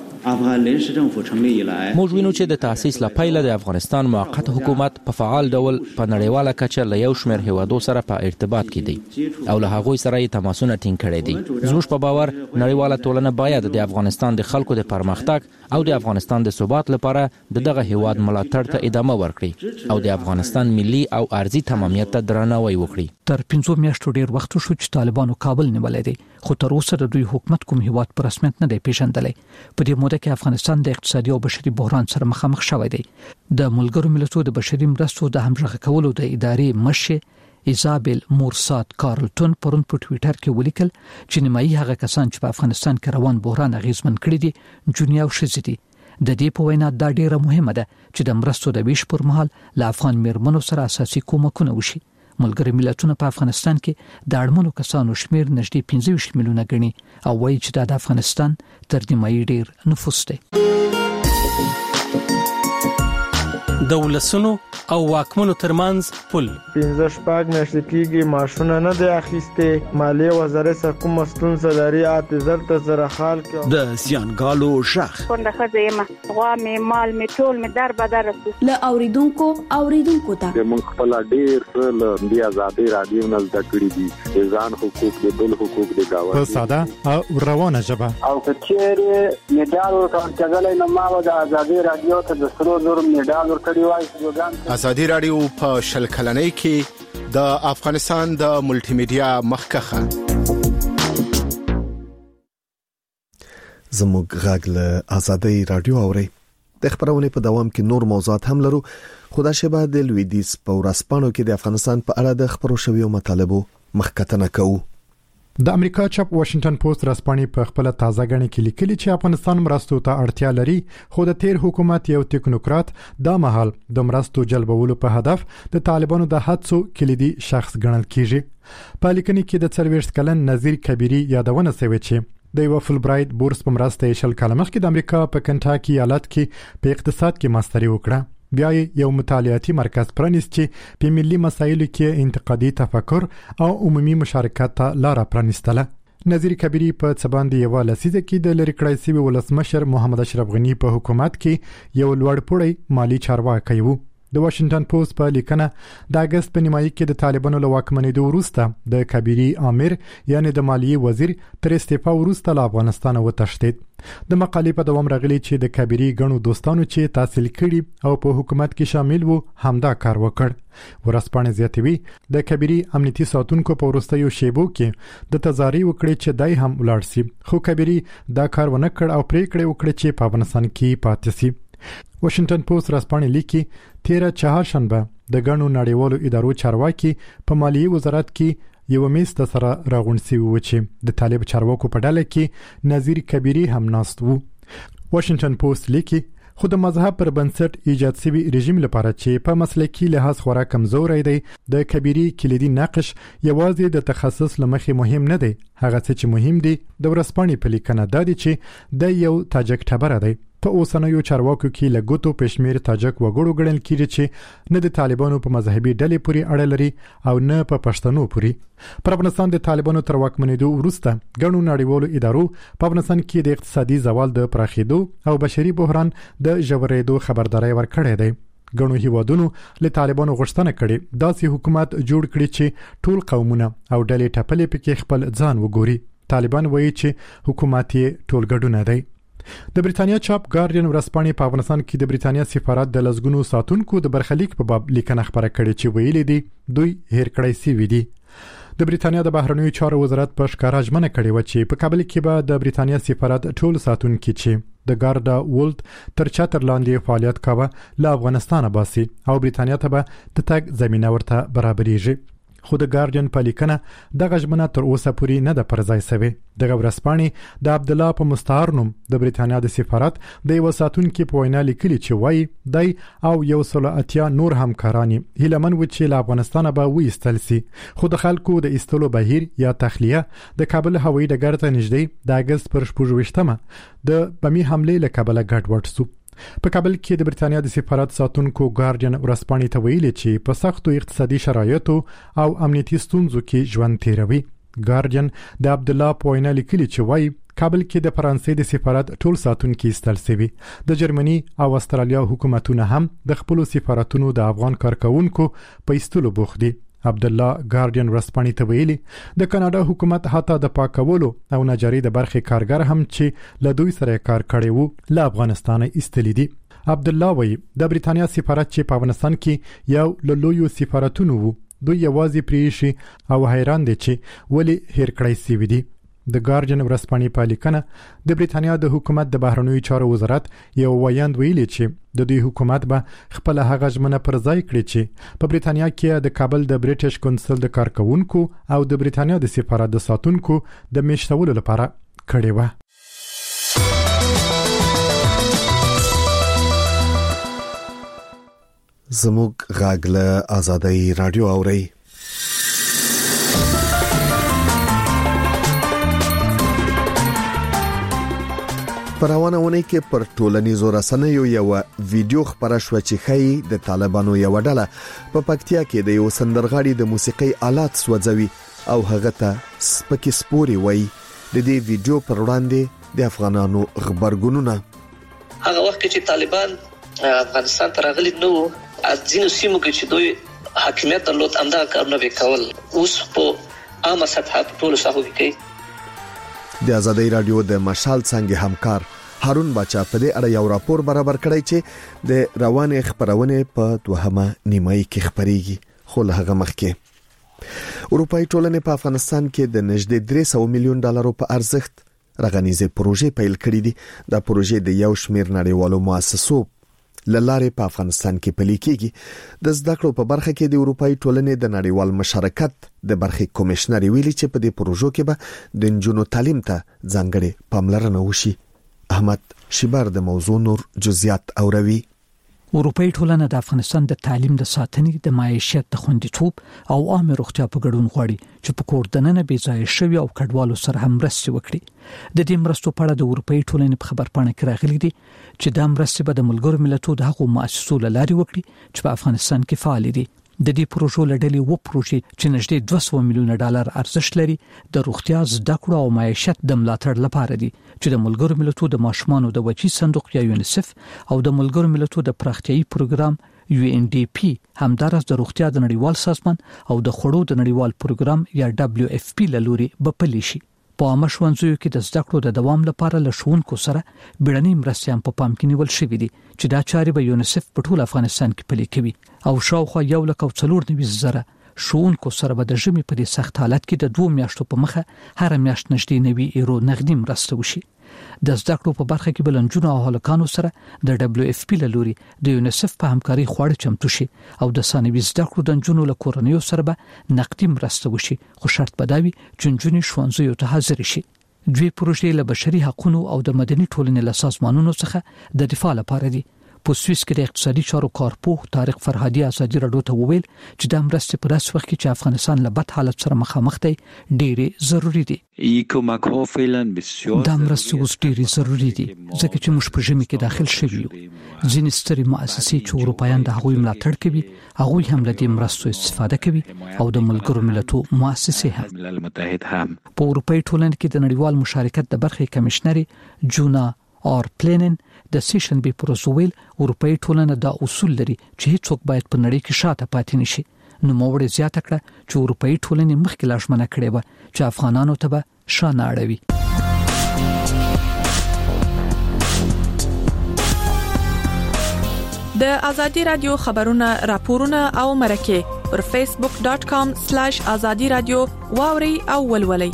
موږ وینو چې د تاسیس لپاره د افغانستان موقت حکومت په فعال ډول په نړیواله کچه له یو شمېر هیوادو سره په ارتباط کې دی او له هغوی سره یې تماسونه ټینګ کړي دي. زموږ په باور نړیواله ټولنه باید د افغانستان د خلکو د پرمختګ او د افغانستان د ثبات لپاره دغه هیواد ملاتړ ته ادامه ورکړي او د افغانستان ملي او ارضي تمامیت ته درناوی وکړي. تر 15 میاشتو ډیر وخت شو چې طالبانو کابل نیولې دي خو تر اوسه د دوی حکومت کوم هیواد په رسمیت نه دی پیژندلی. په دې موده کې افغانستان د اقتصادي او بشري بحران سره مخامخ شوی دی. د ملګرو ملتونو د بشري مرستو د همغږي کولو د ادارې مشر ایزابل مورسات کارلټون پرون په ټوئیټر کې ولیکل چې نیمایي هغه کسان چې په افغانستان کې روان بحران اغیزمن کړي دي جونیا او ښځې دي. د دې په وینا دا ډیره مهمه ده چې د مرستو د ویش پر مهال له افغان میرمنو سره اساسي کومکونه وشي. ملګري ملتونه په افغانستان کې د اړمنو کسانو شمیر نږدې 15 میلیونه غني او وایي چې د افغانستان تر نیمایي ډیر نفوس دی. د ولسونو او واکمنو ترمنځ پل 15 میاشتې کېږي ماشونه نه دی اخیسته. مالیه وزارت سره کوم ستونزه لري اعتذار ته سره حال کې د زیانګالو شخ څنګه خزه ما غوا می مال می ټول می در بدر له اوریدونکو ته موږ خپل ډیر له بیا آزادي رادیو نه زده کړی دي ځان حقوق د بل حقوق د گاوه په ساده او روانه ژبه او کچېره میډال ورکړل نو ما د آزادي رادیو ته د 300 میډال ورکړی وای. آزادي رادیو په شل کلنۍ کې د افغانستان د ملټي میډیا مخکخه زموږ غږ له آزادي رادیو اوري. د خبرونې په دوام کې نور موضوعات هم لرو. خدا شبه د لویدیس په ورځپاڼو کې د افغانستان په اړه د خبرو شویو مطالبو مخکتنه کوو. د امریکا چاپ واشنگټن پوسټ رسپانې په خپل تازه غني کې لیکلي چې افغانستان مرستو ته اړتیا لري خو د تیر حکومت یو ټیکنوکرات د مهال د مرستو جلبولو په هدف د طالبانو د هڅو کلیدي شخص ګڼل کیږي. په لیکنې کې د 23 کلن نذیر کبیری یادونه شوی چې د یو فلبرایټ بورس په مرسته شل کال مخکې د امریکا په کنټاکي ایالت کې په اقتصاد کې ماستري وکړه. بیا یو مطالعاتي مرکز پرانیست چې په ملي مسایلو کې انتقادي تفکر او عمومي مشارکت ته لار پرانیستله. نذیر کبیری په څباندې یو لسیزه کې د لری کړای سوي ولسمشر محمد اشرف غنی په حکومت کې یو لوړ پوړی مالی چارواکي وو. د واشنگټن پوسټ په لیکنه د اگست په نیمایي کې د طالبانو له واکمنېدو وروسته د کبیری امیر یعنی د مالیې وزیر تر استعفا وروسته له افغانستان وتښتید. د مقالې په دوام راغلی چې د کبیری غنو دوستانو چې تحصیل کړي او په حکومت کې شامل وو همدا کار وکړ. ورسپانې زیاتوي د کبیری امنیتي ساتونکو په وروستیو شیبو کې د تزاری وکړي چې دای هم ولاړ سي خو کبیری دا کار ونه کړ او پریکړه وکړه چې په افغانستان کې پاتې سي. واشنگټن پوسټ رسپانې لیکي 13 چهارشنبه د غنو نړیوالو ادارو چارواکي په مالیې وزارت کې یو میست سره راغونډ شوی و چې د طالب چارواکو په ډله کې نذیر کبیری هم ناست وو. واشنگټن پوسټ لیکي خو د مذهب پر بنسټ ایجاد شوی رژیم لپاره چې په مسلکي لحاظ خورا کمزوري دی د کبیری کلیدي نقش یوازې د تخصص لمخې مهم نه دی. هغه څه چې مهم دی د ورسپانې په لیکنه دا دی چې د یو تاجک ټبره دی. په اوسنیو چارواکو کې لګوتو پښمیر تاجک وګړو ګڼل کیږي چې نه د طالبانو په مذهبي ډلې پورې اړه لري او نه په پښتنو پورې. پر افغانستان د طالبانو تر واکمنېدو وروسته غنو نړیوالو ادارو په افغانستان کې د اقتصادي زوال د پراخېدو او بشري بحران د ژورېدو خبرداري ورکړې ده. غنو هیوادونو له طالبانو غوښتنه کړې داسې حکومت جوړ کړي چې ټول قومونه او ډلې ټپلې پکې خپل ځان وګوري. طالبان وایي چې حکومت یې ټولګډونه دی. د بریتانیا چاپ ګارډین ورسپانې په افغانستان کې د بریتانیا سفارت د لزګونو ساتونکو د برخلیک په باب لیکنه خبره کړې چې ویلي دي دوی هیر کړی سی وی دي. د بریتانیا د بهرنیو چارو وزارت په ښکارا ژمنه کړې و چې په کابل کې به د بریتانیا سفارت ټول ساتونکي چې د ګاردا وولت تر چتر لاندې فعالیت کاوه له افغانستان باسي او بریتانیا ته به د تګ زمينه ورته برابرېږي. خو د ګارډین په لیکنه دغه ژمنه تر اوسه پورې نه ده پرځای شوې. دغه ورځپاڼې د عبد الله په مستعار نوم د بریتانیا د سفارت د یو ساتونکي په وینا لیکلي چې وایي دی او 180 نور همکاران هیلمن و چې له افغانستان به وایستل سي. خو د خلکو د ایستلو بهیر یا تخلیه د کابل هوایي ډګر ته نږدې د اگست پر 28مه د بمی حمله له کابل ګډوډ شو. په کابل کې د بریتانیا د سفارت ساتونکو ګارډین ورځپاڼې ته ویلي چې په سختو اقتصادي شرایطو او امنیتي ستونزو کې ژوند تیروي. ګارډین د عبد الله په وینا لیکلي چې وایي کابل کې د فرانسې د سفارت ټول ساتونکي ایستل شوي. د جرمني او استرالیا حکومتونه هم د خپل سفارتونو د افغان کارکونکو په ایستلو بوخت دي. عبد الله ګارډین ورځپاڼې ته ویلي د کاناډا حکومت حتی د پاکولو او نجاري د برخې کارګر هم چې له دوی سره کار کړی وو له افغانستان ایستلي دي. عبد الله وایي د بریتانیا سفارت چې په افغانستان کې یو لویو سفارتونو وو دوی یوازې پریشي او حیران دي چې ولی هیر کړی سوي دي. د ګارډین ورځپاڼې په لیکنه د بریتانیا د حکومت د بهرنیو چارو وزارت یو ویاند ویلي چې د دوی حکومت به خپل هغه ژمنه پر ځای کړي چې په بریتانیا کې د کابل د بریټیش کونسل د کارکونکو او د بریتانیا د سفارت د ساتونکو د میشتولو لپاره کړي و. زموږ غږ له آزادۍ رادیو اوري. پرونهونه کې پر ټولنیزو رسنیو یو ویډیو خبره شو چې خی د طالبانو یو ډله په پکتیا کې د یو سندرغاړي د موسیقي آلات سوځوي او هغه ته سپکې سپوري وای. د دې ویډیو پر وړاندې د افغانانو خبرګونونه هغه وخت چې طالبان افغانستان ته راغلي نو ځینو سیمو کې چې دوی حاکمیت درلود امدا کارونه وکول اوس په عامه سطح په ټولو ساحو کې. د آزادۍ رادیو د مشال څنګه همکار هارون باچا په دې اړه یو راپور برابر کړی چې د روانې خبرونه په دوهمه نیمایي کې خبريږي. خو له هغه مخکې اروپאי ټولنې په افغانستان کې د نږدې 300 میلیون ډالرو په ارزښت رغنیزه پروژې پیل کړې دي. دا پروژې د یو شمېر نړیوالو مؤسسو لاره په افغانستان کې پلي کېږي. د زده کړو په برخه کې د اروپאי ټولنې د نړیوال مشارکت د برخې کمشنر ویلي چې په دې پروژو کې به د نجونو تعلیم ته ځانګړي پاملرنه وشي. احمد شیبر د موضوع نور جزئیات اوروي. اروپאי ټولنه د افغانستان د تعلیم د ساتنې د معیشت د خوندیتوب او عامه روغتیا په ګډون غواړي چې په کوردننه بې ځای شوی او کډوالو سره هم مرسته وکړي. د دې مرستو په اړه د اروپאי ټولنې په خبرپاڼه کې راغلي دي چې د مرستې به د ملګرو ملتونو د حقوقو مؤسسو لاري وکړي چې په افغانستان کې فعال دي. د دې پروژو لړلې و پروژې چې نږدې 200 میلیون ډالر ارزښت لري د روغتیا زده کړو او معیشت د ملاتړ لپاره دي چې د ملګرو ملتونو د ماشومانو د وچی صندوق یا یونیسف او د ملګرو ملتونو د پراختیايي پروګرام UNDP همدارس د روغتیا د نړیوال سازمان او د خوړو د نړیوال پروګرام یا WFP لوري بپلی شي. په عامه ښوونځیو کې د زده کړو د دوام لپاره له ښوونکو سره بیړني مرستې هم په پام کې نیول شوې دي چې دا چارې به یونیسف په ټول افغانستان کې پلي کوي او شاوخوا 1,490,000 ښوونکو سره به د ژمي په دې سخت حالت کې د 2 میاشتو په مخه هر میاشت نږدې 90 یورو نغدي مرسته وشي. د زده کړو په برخه کې بلنجونو او هلکانو سره د WFP لوري د یونیسف په همکاري خواړه چمتو شي او د ثانوي زده کړو د جنونو له کورنیو سره به نقدي مرسته وشي. خو شرط بداوي چې جنونې ښوونځیو ته حاضر شي. دوی پروژې له بشري حقوقو او د مدني ټولنې له سازمانونو څخه د دفاع لپاره دي. په سویس کې د اقتصادي چارو کارپوه طارق فرهادي ازادي رادیو ته وویل چې د مرستې په داس وخت کې چې افغانستان له بد حالت سره مخامخ دی ډېری ضروری دي. دا مرستې اوس ډېری ضروری دي ځکه چې موږ په ژمي کې داخل شوي یو. ځینې سترې مؤسسې چې اروپایان د هغوی ملاتړ کوي هغوی هم له دې مرستو استفاده کوي او د ملګرو ملتونو مؤسسې هم. په اروپאי ټولنه کې د نړیوال مشارکت د برخې کمشنر جونا پلینن د سیشن بي پروسویل اروپאי ټولنه دا اصول لري چې هیڅوک باید په نړۍ کې شاته پاتې نشي. نو موږ زیاته کړه چې اروپאי ټولنه مخکې لاژمنه کړې و چې افغانانو ته به شان اړوي. د آزادي رادیو خبرونه راپورونه او مرکه پر facebook.com/azadi radio واوري او ولولي.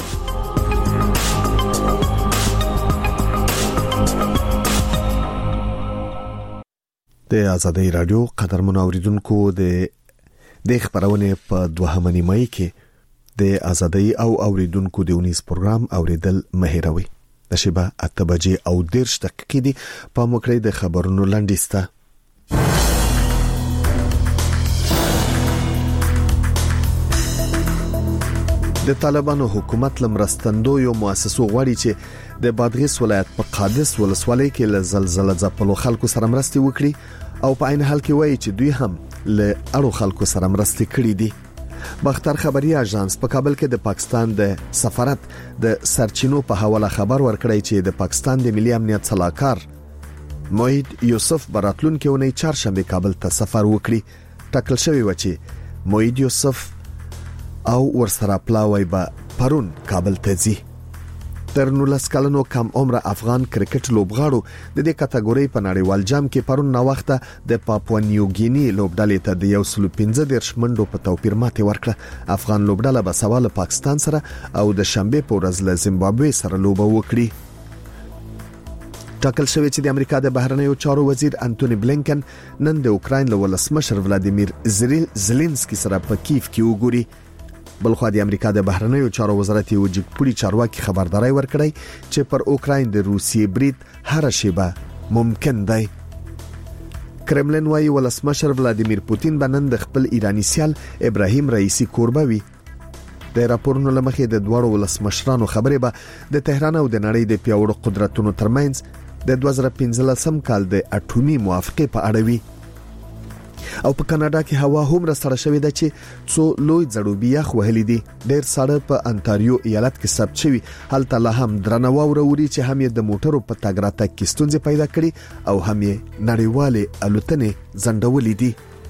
د آزادۍ رادیو قدرمن اوریدونکو د خبرونه په 2 نیمه کې د آزادۍ او اوریدونکو د ونیس پروګرام اوریدل مهیروي د شبا 8 بجې او 10 دقیقې دی په مکرې د خبرونو لاندېسته. د طالبانو حکومت لمرستندوی مؤسسو غواړي چې د بادغیس ولایت په قادس ولسوالۍ کې له زلزلې ځپلو خلکو سره مرستې وکړي او په عین حال کې وایي چې دوی هم له اړو خلکو سره مرستې کړې دي. بختر خبري اژانس په کابل کې د پاکستان د سفارت د سرچینو په حواله خبر ورکړی چې د پاکستان د ملي امنیت صلاحکار موحد یوسف براتلون کې ونی چهارشنبه کابل ته سفر وکړي. ټاکل شوی و چې موحد یوسف او ورسره پلاوی به پرون کابل ته ځي. تر 19 کلنو کم عمر افغان کرکټ لوبغاړو د دې کټګوري په نړیوال جام کې پرون نو وخت د پاپوا نیو ګینی لوبډلې ته د 115 منډو په توپیر ماته ورکړه. افغان لوبډله به سوال پاکستان سره او د شنبه په ورځ له زیمبابوې سره لوبه وکړي. ټاکل شوی چې د امریکا د بهرنیو چارو وزیر انټونی بلینکن نن د اوکراین له ولسمشر ولادیمیر زيلنسکي سره په کیف کې وګوري. بلخو د امریکا د بهرنیو چارو وزارت یو جګپوري چارواکي خبرداري ورکړی چې پر اوکراین د روسیې برید هر شیبه ممکن دی. کرملین وايي ولسمشر ولادیمیر پوتین بنن د خپل ایرانی سیال ابراهیم رئیسی کوربوي. د راپورونو لمخې د دوړو ولسمشرانو خبرې به د تهران او د نړۍ د پیاوړو قدرتونو ترمنځ د 2015 کال د اټومي موافقه په اړه وي. او په کاناډا کې هوا هم سړه شوې ده چې څو لوی ځړوبي یخ وهلې دي. ډېر سړه په انټاریو ایالت کې ثبت شوی. هلته لا هم درنه واوره وري چې هم د موټرو په تګ راتګ کې ستونزې پیدا کړي او هم نړیوالې الوتنې ځنډولې دي.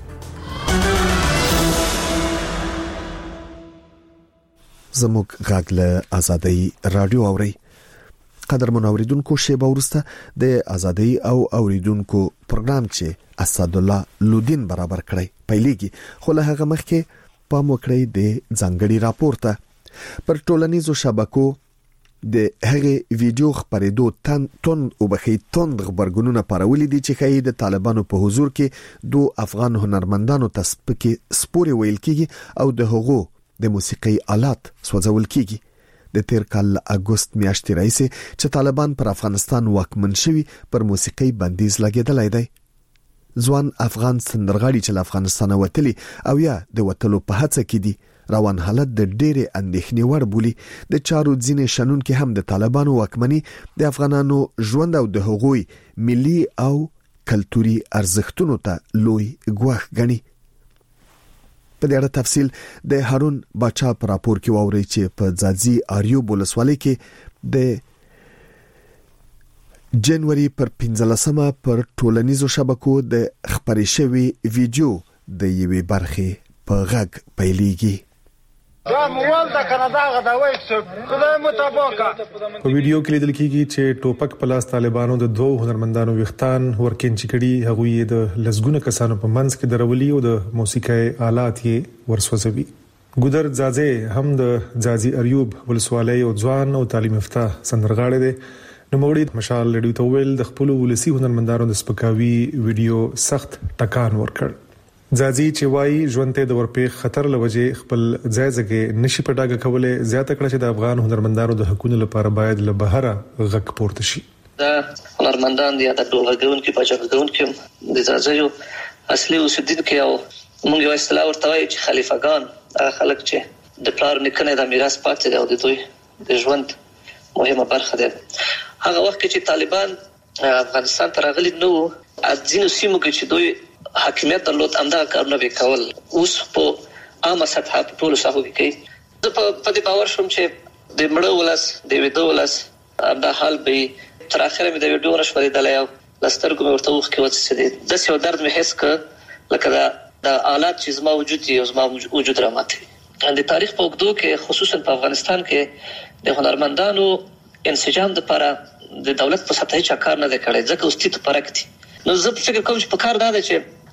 زموږ غږ له آزادۍ رادیو اوري. قدرمن اوریدونکو شیبه ورسته د آزادۍ او اوریدونکو پروګرام چې اسد الله لودین برابر کړی پیلېږي. خو له هغه مخکې په موکړی د ځنګړي راپورته پر ټولنیزو شبکو د هغه ویډیو خبرېدو تون او بخې توند خبرګونونه پارولې دي چې خې د طالبانو په حضور کې دوه افغان هنرمندانو تسپکي سپوري ویل کیږي او د هغو د موسیقي آلات سوځول کیږي. د تیر کال اگست میاشتې راځي چې طالبان پر افغانستان واکمن شوي پر موسیقي بندیز لګیدلای دی. ځوان افغان سندرغاړي چې افغانستان وتلي او یا د وتلو په هڅه کې دي روان حالت د ډېرې اندېښنې وړ بولي. د چارو ځینې شنن کې هم د طالبانو واکمني د افغانانو ژوند او د هغوی ملي او کلتوري ارزښتونو ته لوی ګواښ ګڼي. په دې اړه تفصیل د هارون باچا پر راپور کې ووري چې په ځاځي اریو ولسوالۍ کې د جنوري پر 15مه پر ټولنیزو شبکو د خبري شوی ویډیو د یوې برخې په غږ پیلېږي. دا موال د کاناډا غداوي خدای متابقه په ویډیو کې لیدل کېږي چې ټوپک پلاس طالبانو د دوه هنرمندانو وختان ورکینچ کړي. هغه یې د لزګونه کسانو په منځ کې درولي او د موسیقي آلات یې ورسوځوي. ګودر ځاځي هم د ځاځي اریوب ولسوالۍ او ځوان او تعلیم یافته سندرغاړي دي. نو موړي مشال لډیو ته ویل د خپل ولسی هنرمندانو د سپکاوي ویډیو سخت ټکان ورکړ. ځاځي چې وايي ژوند ته د ورپېخ خطر لوجه خپل ځایزګه نشي پټاګه کوله. زیاته کړه چې د افغان هنرمندانو د حقوقو لپاره باید له بهره غږ پورته شي. دا هنرمندان دي د ډولګون کې پاجګون کې د ځاځيو اصلي اوسیدونکو او موږ یو اصطلاح ورته وایي چې خلیفګان خلک چې د پلار نکنه د میراث پاتې دی او د دوی د ژوند مهمه برخه ده. هغه وخت چې طالبان افغانستان ته راغلي نو ځینو سیمو کې چې دوی حاکمیت درلود امدا کارونه وکول اوس په عامه سطح په ټول ساحو کې کوي. زه په دې باور شوم چې د مړو ولس د ویډیو ولس دا حال به تر اخره مې د ویډیو نشوري دلایو لسترګو مې ورته وخت کې وڅ دي د څه درد مې حس ک لکه دا آلات چې زما وجود دی او زما وجود راماتي. د تاریخ په وګړو کې خصوصا په افغانستان کې د هنرمندانو انسجام د لپاره د دولت په سطح هیڅ کار نه کړی ځکه اوس ته پرکتي. نو زه فکر کوم چې په کار دا ده چې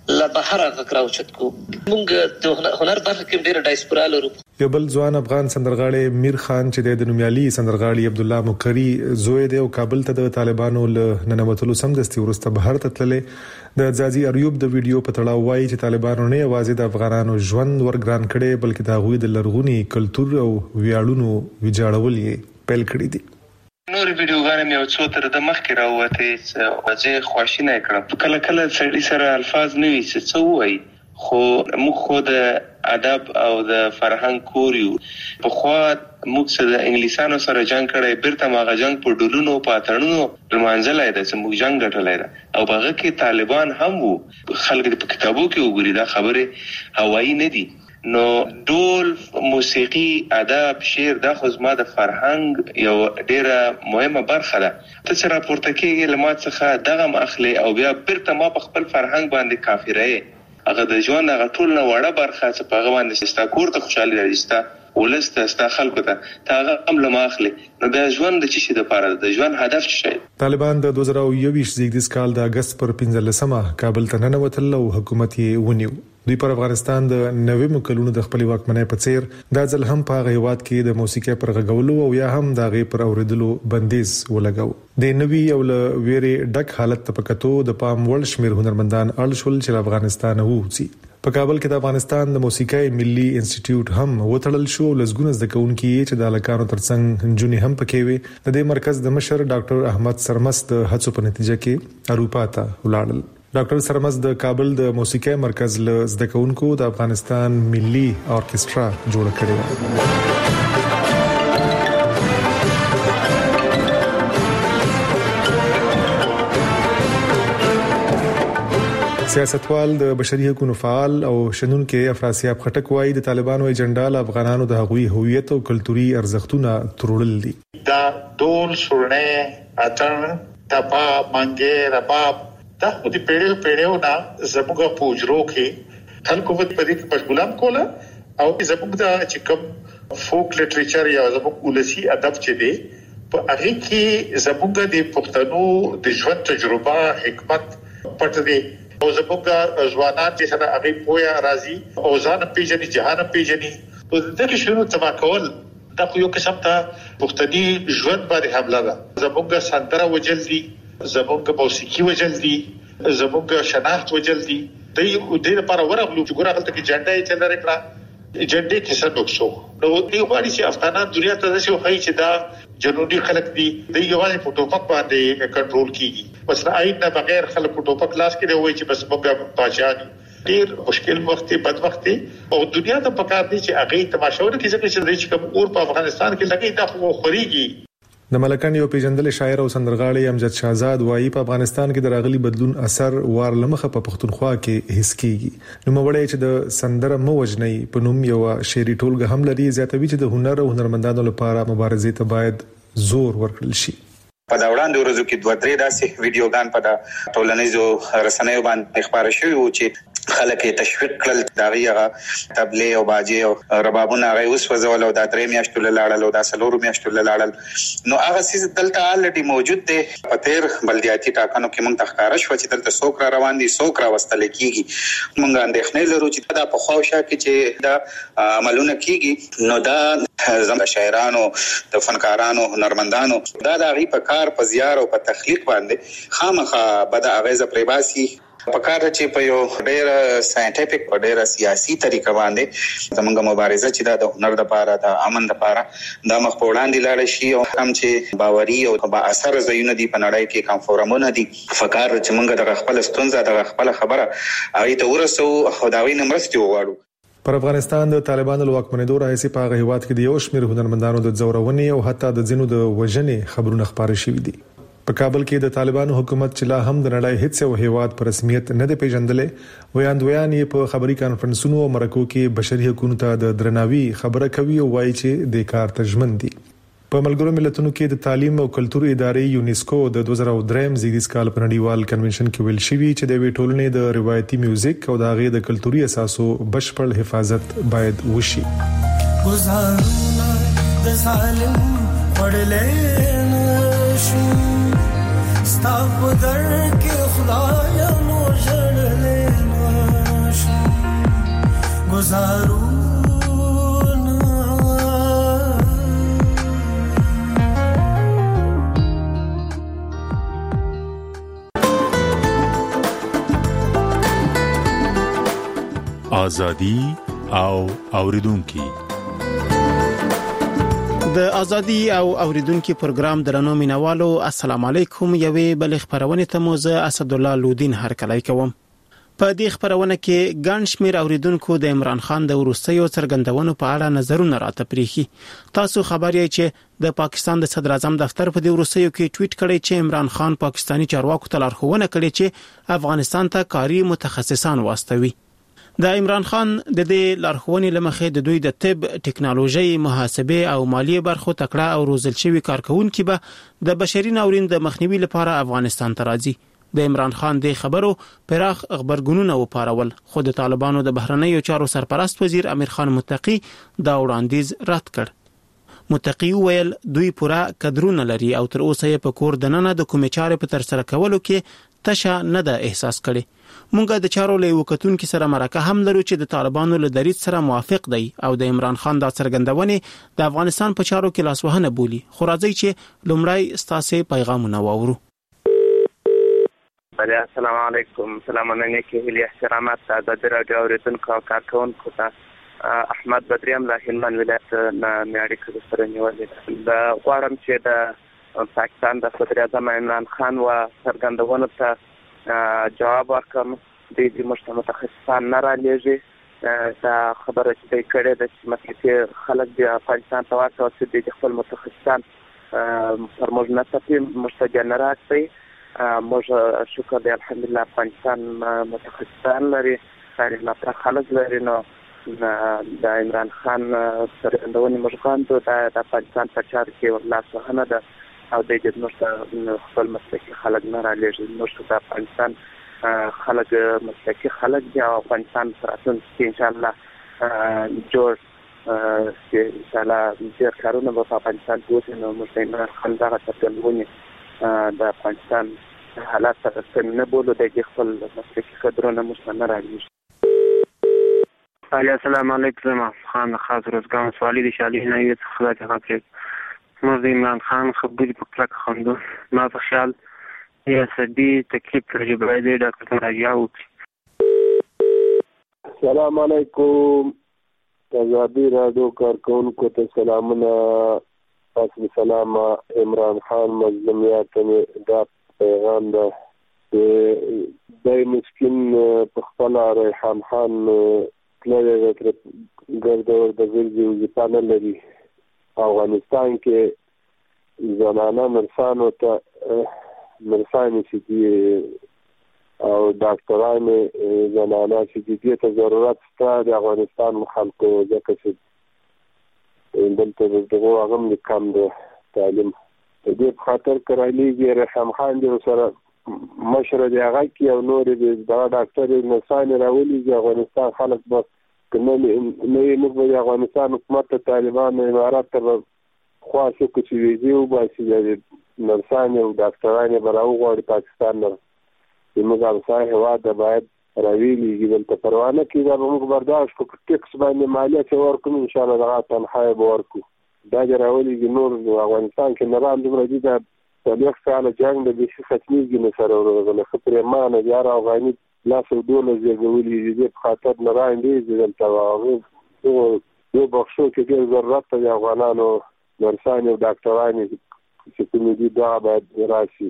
لا بهر غکراو چت کو موږ د هنر برخه کې ډېر ډایسپورا لرو. یو بل ځوان افغان سندرغاړي میر خان چې د نومیالي سندرغاړي عبد الله مقری زوی دی او کابل ته د طالبانو له ننوتلو سمدستي ورسته بهر ته تللې د ځاځي اریوب د ویډیو په تړاو وایي چې طالبانو نه یوازې د افغانانو ژوند ورګران کړي بلکې د هغوی د لرغوني کلچر او ویاړونو ویجاړول یې پیل کړی دي. نور ویډیوګانې مې څو تر د مخکې راوته چې خواشینه کړم. کله کله سړي سره الفاظ نه وي څه وایي خو موږ خو د ادب او د فرهنګ کوریو په خوا موږ سره د انګلیسانو سره جنگ کړی بیرته ماغه جنگ په ډولونو پاتړونو منځلای د موږ جنگ غټلای او هغه کې طالبان هم وو. خلک په کتابو کې وګوري دا خبره هوایی نه دي. نو ډول موسیقي ادب شعر د خو ما د فرهنګ یو ډیره مهمه برخه ده. ته چې راپورته کېږي لمات څخه دغه اخلي او بیا بیرته ما په خپل فرهنګ باندې کافرای هغه د ژوند هغه ټول نه وړه برخه چې په هغه باندې ستا کور ته خوشحالي راځي ولسته ستا خلکو ته هغه هم لماخلي. نو بیا ژوند د چی شي د پاره د ژوند هدف څه شي. طالبان د 2021 زیږدیز کال د اگست پر 15مه کابل ته ننوتل او حکومت یې ونیو. دوی پر افغانستان د 90 کلونو د خپل واکمنۍ په څیر د ځل هم په غیوات کې د موسیقي پر غږولو او یا هم د غي پر اوریدلو بندیز ولګاو. د نوي او ل ویری ډک حالت په کتو د پام ول شمیر هنرمندان اړشول چې افغانستان ووسی. په کابل کې د افغانستان د موسیقي ملي انسټیټیوټ هم وټړل شو. لزګونه زده کوونکي چې د الکانو ترڅنګ جنونی هم پکې وي. د دې مرکز د مشر ډاکټر احمد سرمس د هڅو په نتیجه کې اروپا ته ولاړل. ډاکټر سرمس د کابل د موسیقي مرکز له زده کوونکو د افغانستان ملي اورکسترا جوړ کړی و. سیاستوال د بشري حقوقو فعال او شنونکو افراسیاب خټک وایي د طالبانو ایجنډا له افغانانو د هغوی هویت او کلتوري ارزښتونه ترورل دي. دا ډول سورنه اتن تپا منګه رباب دا د پیړیو نه زموږ په وجرو کې خلکو په دې کې مشغولم کوله او زموږ د چې کوم فوک لټریچر یا زموږ ولسی ادب چې دی په هغه کې زموږ د پښتنو د ژوند تجربه حکمت پټ دی او زموږ ځوانان چې سره هغه پوهه راځي او ځان پیژني جهان پیژني او دغه شنو تبا کول دا یو قسم ته پښتني ژوند باندې حمله ده. زموږ سندره وجلدي زموږ موسیقي وجلدي زموږ شناخت وجلدي د دې لپاره ورغلو چې ګوره هلته کې جنډه یې چل راکړه جنډه کې څه نقصو نو دې غواړي چې افغانان دنیا ته ځي او هي چې دا جنوني خلک دي د یوازې په ټوپک باندې کنټرول کیږي. بس آئین نه بغیر خلک په ټوپک لاس کې دی وایي چې بس موږ پاچا ډیر مشکل وخت بد وخت او دنیا ته پکار دي چې هغه تماشاونه کې چې کوم اور په افغانستان کې لګي دا خو خوريږي. د ملکان یو پیژندل شاعر او سندرغاړي امجد شاهزاد وایي په افغانستان کې د راغلي بدلون اثر وار لمخه په پښتونخوا کې حس کیږي. نو موړی چې د سندره موجنۍ په نوم یو شعري ټولګه هم لري زیاتوي چې د هنر او هنرمندانو لپاره مبارزې ته باید زور ورکړل شي. په دا وړاندې ورځو کې 2-3 داسې ویډیوګان په ټولنیزو رسنیو باندې خبره شوې و چې خلک تشویق کړل داغه تبلیغ او باجی او ربابونه غي اوس وزول او د 3 میاشتو لاړل او د 4 میاشتو لاړل. نو هغه سیس دلته الډي موجود دی. په تیر بلدیاتي ټاکنو کې موږ تخکاره شو چې دلته څوک را روان دي څوک را وستل کیږي. موږ اندېښنې لرو چې دا په خواوشا کې چې دا عملونه کیږي نو دا زموږ شاعرانو د فنکارانو هنرمندانو دا د غي په کار په زیار او په تخلیق باندې خامخا بد اغیزه پریباسي پکاره چې په یو ډېر ساينټیفیک او ډېر سیاسي طریقه باندې زموږ مبارزه چې د هنر لپاره د امن لپاره د مخ په وړاندې لاړ شي او هم چې باوري او با اثر زینو دي په نړۍ کې کوم فورمونه دي فکر چې موږ د خپل ستونزه د خپل خبره هغه ته ورسو او دا وینم مرستي وغواړو. پر افغانستان د طالبانو لواکمنۍ راځي په هیواد کې د یو شمېر هنرمندانو د زورونې او حتی د ځینو د وژنې خبرونه خبري شوې دي. په کابل کې د طالبانو حکومت چې لا هم د نړۍ هیڅ یو هیواد پر رسمیت نه دی پیژندلې ویاندویان یې په خبري کانفرنسونو او مرکو کې بشري حقوقو ته د درناوي خبره کوي او وایي چې د کار تجمن دي. په ملګرو ملتونو کې د تعلیم او کلتور ادارې یونیسکو د 2003 زیږدیز کال په نړیوال کنونشن کې ویل شوی چې د وی ټولنې د روایتي میوزیک او د هغه د کلتوري اساسو بشپړ حفاظت باید وشي. گزارونه د ظالم وړلې نشو ستا په در کې خدای نو ژړلې بازارونه ازادي او اوریدونکو د ازادي او اوریدونکو پروګرام درنو مینوالو السلام علیکم. یوې بل خبرونه ته موزه اسد الله لودین هرکلی کوم. په دې خبرونه کې ګڼ شمېر اوریدونکو د عمران خان د وروستیو څرګندونو په اړه نظرونه راته پریخي. تاسو خبر یې چې د پاکستان د صدر اعظم دفتر په دې وروستیو کې ټویټ کړی چې عمران خان پاکستانی چارواکو ته لارښوونه کړې چې افغانستان ته کاري متخصصان واستوي. د عمران خان د دې لارښوونې لمخې د دوی د طب، ټکنالوژي، محاسبه او مالیه برخو تکړه او روزل شوی کارکونکو به د بشري ناورین د مخنیوي لپاره افغانستان ته راځي. د عمران خان د خبرو پراخ خبرګونونه وپارول، خو د طالبانو د بهرنیو چارو سرپرست وزیر امیر خان متقی دا وړاندیز رد کړ. متقی ویل دوی پوره کډرونه لري او تر اوسه په کور دننه د کومې چارې په تر سره کولو کې تشه نه ده احساس کړي. مونږ د چارو له وکټونکو سره مرکه هم لرو چې د طالبانو له دریځ سره موافق دی او د عمران خان د څرګندونې د افغانستان په چارو کې لاسوهنه بولی. خو راځي چې لومړی ستاسو پیغامونه واورو. السلام علیکم. سلامونه نیکی هیلې احترامات د رادیو اوریدونکو او کارکونکو ته احمد بدریم له هلمند ولایت نه اړیکه سره نیولې ده. غواړم چې د پاکستان د صدر اعظم عمران خان و څرګندونو ته جواب ورکړم. د دې متخصصان نه رالیږي دا خبره چې کړې ده چې مسلکي خلک د افغانستان ته ورته چې د خپل متخصصان پر موږ نه تپي مستجن راځي. موږ شکر دی الحمدلله افغانستان متخصصان لري، تاریخ نه خلک لري. نو د عمران خان څرګندونې موږ غواړو د افغانستان په چارو کې لاسوهنه ده او د دې خپل مسلکي خلک نه رالیږي. موږ د افغانستان خلک مسلکي خلک دي او افغانستان سره ان شاء الله جوړ ان شاء الله ډېر کارونه به په افغانستان کې وشي. نو موږ عمران خان دغه څرګندونې د افغانستان حالات سره نه بولو، د خپل مسلکي کډرونه موږ نه رالیږي. السلام علیکم. خان خاص روزګان سوالی د شالي نه یو څه خبره موږ د عمران خان خبرې په کلک خوندو. ما په خیال یا سدي تکلیف لري باید ډاکټر راځي. السلام علیکم. ازادي رادیو کارکونکو ته سلامونه. تاسو سلام. عمران خان مظلومیت دا پیغام ده د مسكين په خپل ریحان خان کله ګردور د ګرځي وځپانه لري. افغانستان کې زنانه مرسانو ته مرسانې چې او ډاکټرانو زنانه چې دې ته ضرورت شته د افغانستان خلکو ځکه چې دلته دغه هغه کم ده تعلیم. دې په خاطر کرایلیږي رحم خان دې سره مشره دی هغه کې او نور دې دا ډاکټر مرسانې راولي چې افغانستان خلک به کنه نه د افغانستان حکومت ته طالبان امارات ته خاصه کوي ویډیو باسي د نرسان او ډاکټرانو براو غوړي پاکستان نه موږ افغانستان هوا د باید راویلي دلته پروانه کې دا موږ برداشت کوو ټیکس باندې مالیه ورکوم ان شاء الله دا تنخواه به ورکو. دا راولي نور افغانستان کې نه راځي د تاریخ سره جنگ د بشي ختميږي نه سره ورغله خطر مانه یار افغاني لاسو دوله زیږولې دې په خاطر نه راځي دلته یو بخښو کې ډېر ضرورت دی افغانانو نرسان او ډاکټرانو چې کوم دي دا باید راشي.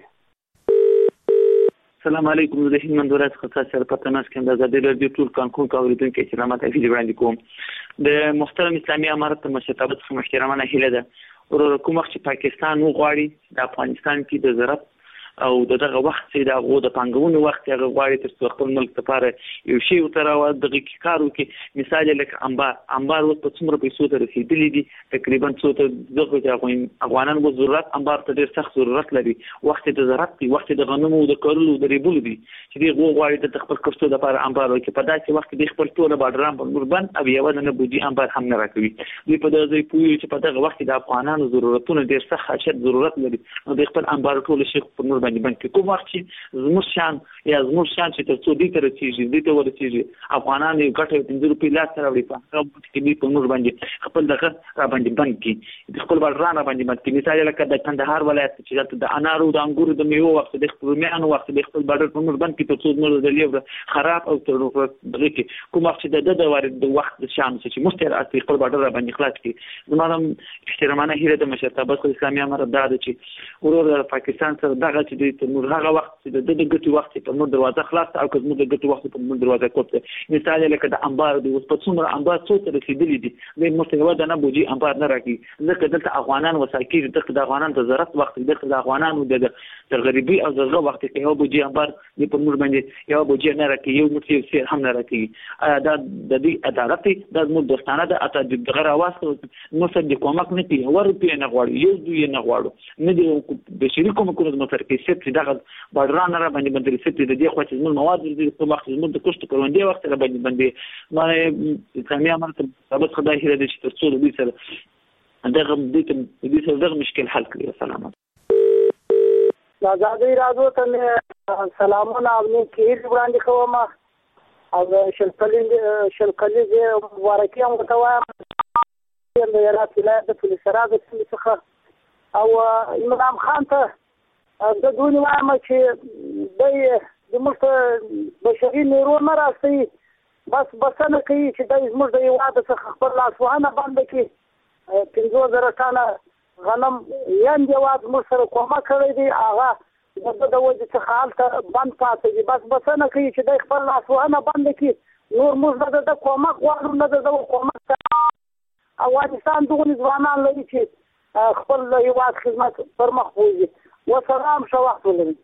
السلام علیکم. زه هیمند ولایت خاص سره پټناس کې د ازادي رادیو ټول کانکونکو اوریدونکو احترامات افیل وړاندې کوم. د محترم اسلامي امارت مشرتابت څخه محترمانه هیله ده ورور کوم وخت چې پاکستان وغواړي د افغانستان کې د زراعت او دغه وخت چې د غو د پنګونو وخت هغه غواړي تر خپل ملک لپاره یو شی وتراو دغه کارو کې مثال لکه انبار وخت په څومره پیسو ته رسیدلی دي تقریبا څو ته دغه افغانان وو ضرورت انبار ته ډیر سخت ضرورت لري. وخت د زراعت وخت د غنمو او د کارلو د ریبولو دي چې دی غواړي د خپل کښتو لپاره انبار وکړي. په داسې وخت د خپل ټول بادرام په نوربند او یو نه بودی انبار هم نه راکوي. دوی په دغه ځای پوي چې په دغه وخت د افغانانو ضرورتونه ډیر سخت حاجت ضرورت لري نو د خپل انبار ټول شي په نور باندې بند کې. کوم وخت چې زموږ شان یا زموږ شان چې تر څو دې تر دې ورسیږي افغانان یو ګټه 15 روپۍ لاس سره وړي په هغه کې به په موږ باندې خپل دغه را باندې بند کې د خپل باران را باندې بند کې. مثال لکه د کندهار ولایت چې د انارو د انګورو د میوه وخت د خپلمیانو وخت د خپل بارډر په موږ بند کې تر څو موږ د لیور خراب او تر دغه کې کوم وخت چې د وارد د وخت د شان چې مستعد خپل بارډر را باندې خلاص کې. زموږ احترامانه هیله د مشرتابه اسلامي امارت دا چې ورور پاکستان سره دغه چې د موږ هغه وخت چې د ګټي وخت په موږ دروازه خلاص او که موږ د ګټي وخت په موږ دروازه کوته. مثال لکه د انبار د اوس په څومره انبار څو تر رسیدلې دي د مستوى د نه بوجي انبار نه راکې ځکه دلته افغانان وساکي د افغانان د ضرورت وخت د افغانانو د غریبي او دغه وخت کې یو بوجي انبار د په موږ باندې یو بوجي نه راکې یو مټي سیر هم نه راکې. دا د دې عدالت د موږ دوستانه د اته دغه راوستو نو څه د کومک نه پی ور پی نه غواړي یو دوی نه غواړو نه دی د شریکو کومه نو تر کې ست دغه باران را باندې باندې ست د دې خو چې موږ مواد د په وخت موږ د کوشت کروندې وخت را باندې باندې اسلامي امارت ثابت خدای هره دي چې تر څو د دې سره دغه مشکل حل کړي. سلامات آزادی راځو ته سلامونه او نیکی وړاندې کوم او شلکلي مبارکي هم وتاوم د هرات ولایت د پولیس راځي څخه او امام خان ته د دونی وایم چې د ملک بشري نیرو نه راستي بس بسنه کوي چې د زموږ د یواده څخه خپل لاسوهنه بند کړي 15,000 ټانه غنم یان جواب موږ سره کومه کړی دی هغه د وجه څخه حالت بند پاتې دي بس بسنه کوي چې د خپل لاسوهنه بند کړي نور موږ د کومه غواړو نه د کومه افغانستان دغه ځوانان لري چې خپل یواد خدمت پر مخ وځي. وسلام شو وخت ولري.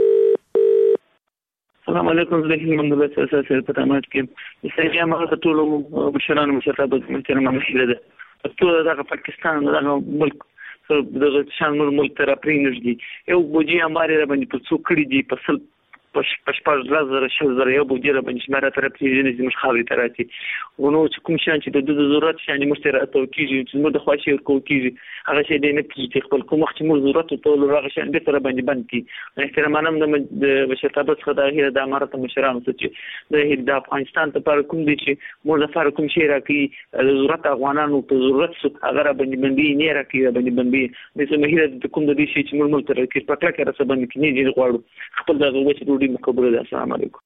السلام علیکم زه محمد الله سره په تماس کې اسلامي امارت ټول مشران مشرتابه محترم مشهله ده ټول دغه پاکستان دغه ملک دغه شان ملک تر پرینځي یو بوجي اماره باندې په څو کړي دي په پښپاش لازر شزر یو بوجره باندې شماره تر پرینځي مش خاوري تراتي ونو چې کوم شان چې د ضرورت شان مشترک تو کیږي چې موږ د خواشي ورکو کیږي هغه شی د نه کیږي خپل کوم وخت موږ ضرورت ټول راغ شان به تر باندې بند کی احترامانم د بشرتابه څخه د امارت مشرانو چې د افغانستان ته پر کوم دي چې موږ د فار کوم شی راکې ضرورت افغانانو په ضرورت هغه باندې باندې نه راکې باندې باندې د سمهیره د کوم د دې شی چې موږ تر کې پټه کې راځي باندې کې نه دي غواړو خپل د وچ ډوډۍ مقبره ده. السلام علیکم.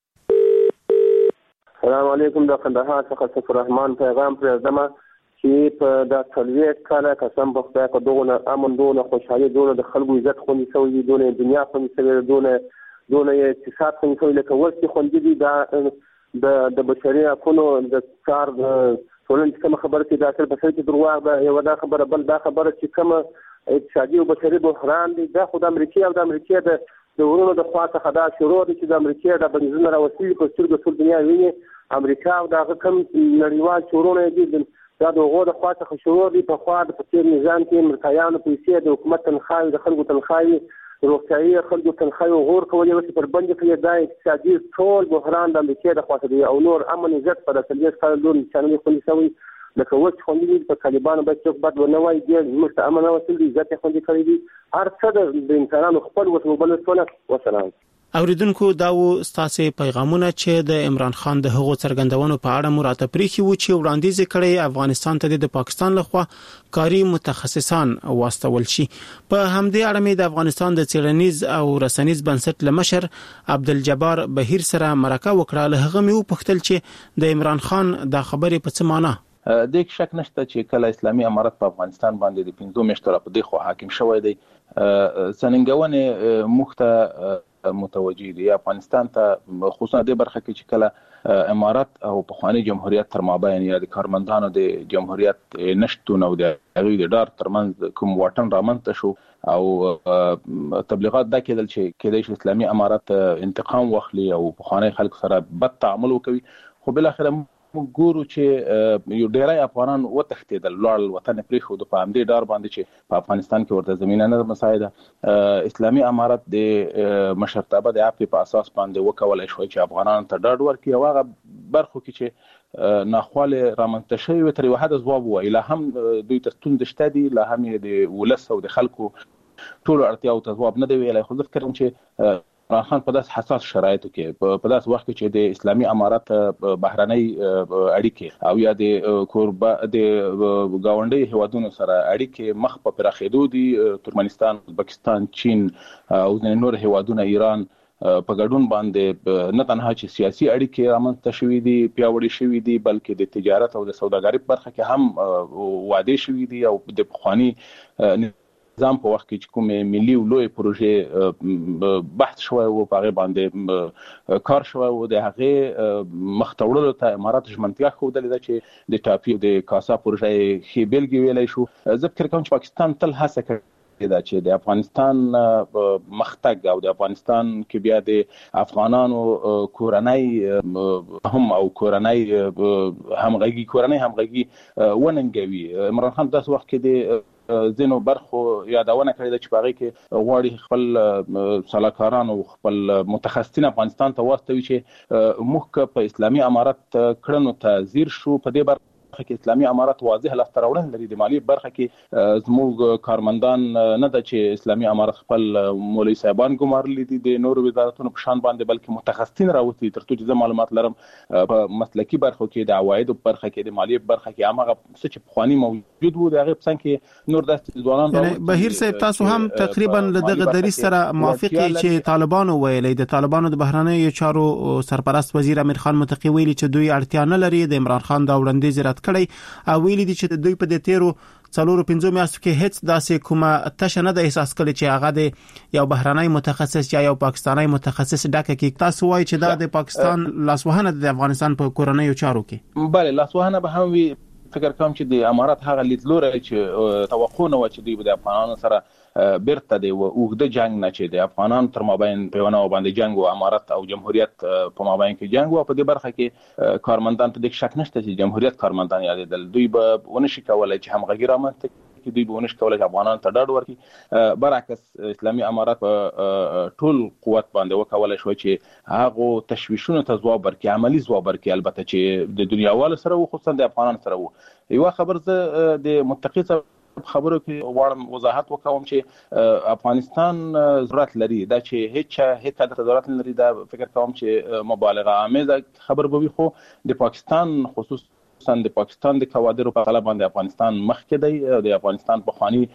السلام علیکم. د کندهار څخه صفر رحمان پیغام پرېږدم چې په د تلويت کاله قسم په خدای په دغه امن دونه خوشحالي دونه د خلکو عزت خوندي شوی دونه دنیا خوندي شوی دونه اقتصاد خوندي شوی لکه ورته خوندي دي د بشري حقوقو د کار ټولنې کوم خبره چې د اصل په څیر دروغ ده یو دا خبره بل دا خبره چې کوم اقتصادي او بشري بحران دي دا خو د امریکا د ورونو د خواته خدا شروع دي چې د امریکا د بنزین راوستي په سترګو ټول دنیا ویني امریکا او د کوم نړیوال شورونه دي دا د غوړ د خواته شروع دي په خوا د تیر نظام کې امریکایانو پیسې د حکومت تنخواه د خلکو تنخواه روغتیايي خلکو تنخواه غور کولې وسی پر باندې کې دا اقتصادي ټول بحران د امریکا د خواته دی او نور امن عزت په داخلي خلکو چانه خو نشوي لکه وڅ خوندي په طالبانو به څوک بد ونوای دي مست امن او تل عزت خوندي کړی دي هر څه د انسانانو خپل وسوبل څونه. وسلام. اوریدونکو دا و ستاسو پیغامونه چې د عمران خان د هغو څرګندونو په اړه مراته پریخي و چې وړاندیز کړي افغانستان ته د پاکستان لخوا کاری متخصصان واستول شي. په همدې اړه مې د افغانستان د څېړنیز او رسنیز بنسټ لمشر عبدالجبار بهیر سره مرکه وکړه. له هغه مې پوښتل چې د عمران خان دا خبرې په څه معنی د شک نشته چې کله اسلامي امارت په افغانستان باندې د 15 میاشتو په دغه حاکم شوی دی سننګونه مخته متوجي دي افغانستان ته خصوصا د برخه کې چې کله امارت او پخوانی جمهوریت تر مابین یا د کارمندانو د جمهوریت نشټونه او د هغوی د ډار ترمنځ کوم واټن رامنځته شو او تبلیغات دا کېدل چې کېدای اسلامي امارت انتقام واخلي او پخوانی خلک سره بد تعامل وکوي خو بل اخر موږ ګورو چې یو ډیری افغانان وتښتېدل لاړل وطن پرېښود په همدې ډار باندې چې په افغانستان کې ورته زمینه نه مساعده اسلامي امارت د مشرتابه د عفو په اساس باندې وکولای شوی چې افغانانو ته ډاډ ورکړي او هغه برخو کې چې ناخواله رامنځته شوی تر یو حد ځواب وایي لا هم دوی ته ستونزې شته دي لا هم د ولس او د خلکو ټول اړتیاو ته ځواب نه دی ویلای. خو زه فکر کوم چې عمران خان په داسې حساس شرایطو کې په داسې وخت کې چې د اسلامي امارات بهرنۍ اړیکې او یا د کوربه د ګاونډي هیوادونو سره اړیکې مخ په پراخېدو دي. ترکمنستان، ازبکستان، چین او نور هیوادونه، ایران په ګډون باندې نه تنها چې سیاسي اړیکې رامنځته شوي دي، پیاوړې شوي دي، بلکې د تجارت او د سوداګرۍ په برخه کې هم وعدې شوي دي. او د پخواني نظام په وخت کې چې کومې ملي او لوی پروژې بحث شوی و، په هغې باندې کار شوی و، د هغې مخته وړلو ته امارات ژمنتیا ښودلې ده چې د ټاپي او د کاسا پروژه یې ښې بېلګې ویلی شو. زه فکر کوم چې پاکستان تل هڅه کوي دا چې د افغانستان مختګ او د افغانستان کې بیا د افغانانو کورنۍ هم او کورنۍ همغږي وننګوي. عمران خان داسې وخت کې د ځینو برخو یادونه کړې ده چې په هغې کې غواړي خپل سلاکاران او خپل متخصصین افغانستان ته واستوي چې موږ په اسلامي امارت کړنو ته ځیر شو. په دې برخه کې اسلامي امارات واضح لاسته راوړنې لري. د مالی برخه کې زموږ کارمندان نه ده چې اسلامي امارات خپل مولوي صاحبان ګمارلي دي د نورو وزارتونو په شان باندې، بلکې متخصصین راوستي. تر څو چې زه معلومات لرم په مسلکي برخو کې، د عوایدو برخه کې، د مالی برخه کې هماغه څه چې پخواني موجود وو د هغې په څنګ کې نور داسې ځوانان یعنې بهیر صاحب تاسو هم تقریبا له دغه دریځ سره موافق یې چې طالبانو ویلي، د طالبانو د بهرنیو چارو سرپرست وزیر امیر خان متقي ویلي چې دوی اړتیا نه لري د عمران خان دا وړاندیز رد کړی او ویلي دي چې دوی په دې تیرو 4-5 میاشتو کې هیڅ داسې کومه تشه نه ده احساس کړې چې هغه د یو بهرنۍ متخصص یا یو پاکستانی متخصص ډکه کې. تاسو وایي چې دا د پاکستان لاسوهنه د افغانستان په کورنیو چارو کې؟ بله، لاسوهنه به هم وي. فکر کوم چې د امارات هغه لیدلوری چې توقع نه و چې دوی به د افغانانو سره بیرته د اوږده جنگ نه چې د افغانانو تر مابین په ونه باندې جنگ او امارات او جمهوریت په مابین کې جنگ او په دې برخه کې کارمندان ته د شک نشته چې جمهوریت کارمندان یادېدل. دوی به ونشي کولای چې همغږي رامنځته کړي، دوی به ونشي کولای چې افغانانو ته ډاډ ورکړي. برعکس اسلامي امارات ټول قوت باندې وکولای شو چې هغه تشویشونو ته ځواب ورکړي، عملی ځواب ورکړي، البته چې د دنیاوالو سره و، خصوصا د افغانانو سره و. یو خبر زه د متقی خبرو کې غواړم وضاحت وکوم چې افغانستان ضرورت لري دا چې هیڅ ضرورت نه لري. دا فکر کوم چې مبالغه آمیزه خبر به وي، خو د پاکستان خصوصا د پاکستان د کوادرو په غلا باندې افغانستان مخکې دی. د افغانستان په خواني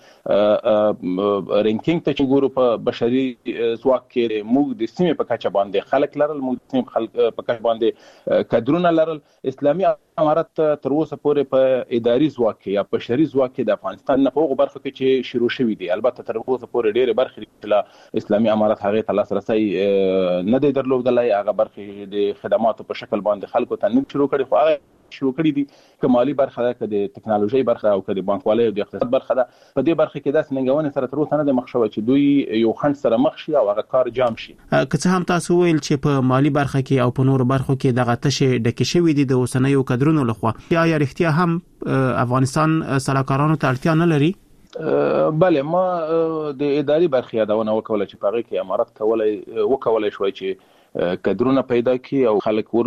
رینکینګ ته چې ګورو په بشري ځواک کې موږ د سیمې په کچه باندې خلک لرل، موږ د سیمې په کچه باندې کادرونه لرل. اسلامي امارات تر اوسه پورې په اداري ځواک کې یا بشري ځواک کې د افغانستان نه په هغو برخو کې چې شروع شوي دي. البته تر اوسه پورې ډېرې برخې چې اسلامي امارات هغې ته لاسرسی نه دی درلودلی، هغه برخې د خدماتو په شکل باندې خلکو ته نه شروع کړي، خو هغه شروع کړي دي که مالی برخه ده، که د ټکنالوژي برخه او که د بانکوالۍ او د اقتصاد برخه ده. په دې برخه کې داسې ننګونې سره تر اوسه نه ده مخ شوی چې دوی یو خنډ سره مخ شي او هغه کار جام شي. که څه هم تاسو ویل چې په مالی برخه کې او په نورو برخو کې دغه تشې ډکې شوي دي د اوسنیو کادرونو لخوا، یا رښتیا هم افغانستان سلاکارانو ته اړتیا نه لري؟ بله، ما د اداري برخې یادونه وکوله چې په هغې کې امارات وکولی شوی چې کادرونه پیدا کړي او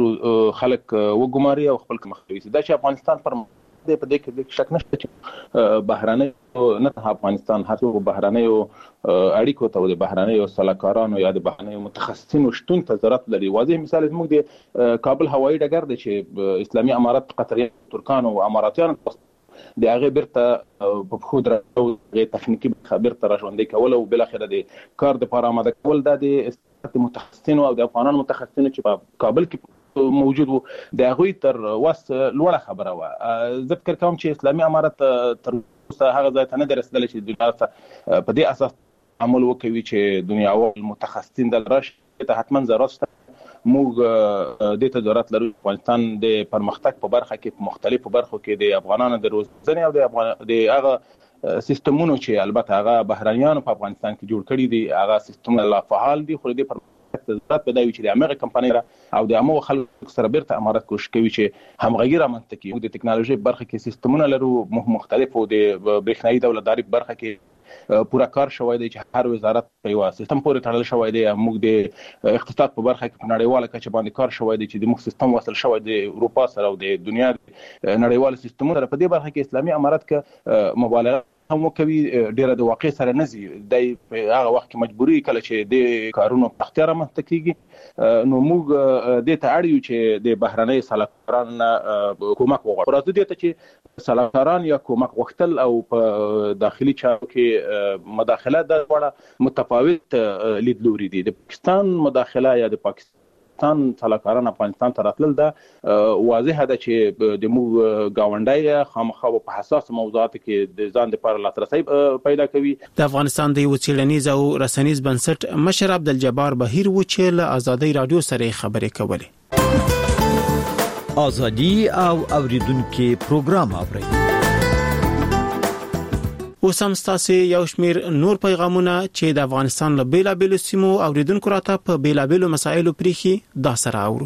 خلک وګماري او خپل مخنیوي. دا چې افغانستان پر په دې کې شک نشته چې بهرنۍ نه ته افغانستان هر څو بهرنیو اړیکو ته او د بهرنیو سلاکارانو یا د بهرنیو متخصصینو شتون ته ضرورت لري. واضح مثال زموږ د کابل هوایي ډګر دی چې اسلامي امارات، قطریان، ترکان او اماراتیان د هغې بیرته په پښو درول، تخنیکي بیرته راژوندی کول او بالاخره د کار دپاره آماده کول، دا د متخصصینو او د افغانانو متخصصینو چې په کابل کې موجود وو د هغوی تر وس لوړه خبره وه. زه فکر کوم چې اسلامي امارات تر اوسه هغه ځای ته نه دی رسېدلی چې دنیا ته په دې اساس عمل وکوي چې دنیاوال متخصصین دلته راشي. ته حتما ضرورت شته، موږ دې ته ضرورت لرو. افغانستان د پرمختګ په برخه کې په مختلفو برخو کې د افغانانو د روزنې او د هغه سیستمونو چې البته هغه بهرنیانو په افغانستان کې جوړ کړي دي، هغه سیستمونه لا فعال دي، خو دې پر ضرورت پیدا وي چې د امریکا کمپنۍ او د همغو خلکو سره بیرته امارات کوشش کوي چې همغږي رامنځته کړي. موږ د ټکنالوژۍ برخه کې سیستمونه لرو، مختلفو د برېښنایي دولتدارۍ برخه کې پورا کار شوی دی چې هر وزارت په یو سیستم پورې تړل شوی دی. موږ د اقتصاد په برخه کې په نړیواله کچه باندې کار شوی دی چې د موږ سیستم وصل شوی دی اروپا سره او د دنیا نړیوال سیستمونو سره. په دې برخه کې اسلامي امارات کې مبالغه هم کوي ډیره د واقع سره نزي د هغه وخت مجبوري کله چې د کارونو په اختیار مستکیږي نو موږ د ته اړیو چې د بهرنۍ سلاکاران کومک وغواړو راځي د ته چې سلاکاران یا کومک غوښتل او په داخلي چارو کې مداخله د وړه متفاوت لیدلوري دي د پاکستان مداخله یا د پاکستان سلاکاران افغانستان ته راتلل دا واضح ده چې د موږ گاونډي خامخا په حساس موضوعات کې د ځان لپاره لاسرسي پیدا کوي د افغانستان د وسیلنیز او رسنیز بنسټ مشر عبدالجبار بهیر و چې له آزادۍ رادیو سره خبرې کولې آزادي او اوریدونکو پروګرام اوري اوسم ستاسو یو شمیر نور پیغامونه چې د افغانستان له بیلابېلو سیمو اوریدونکو راته په بیلابېلو مسایلو پریخي دا سره اورو.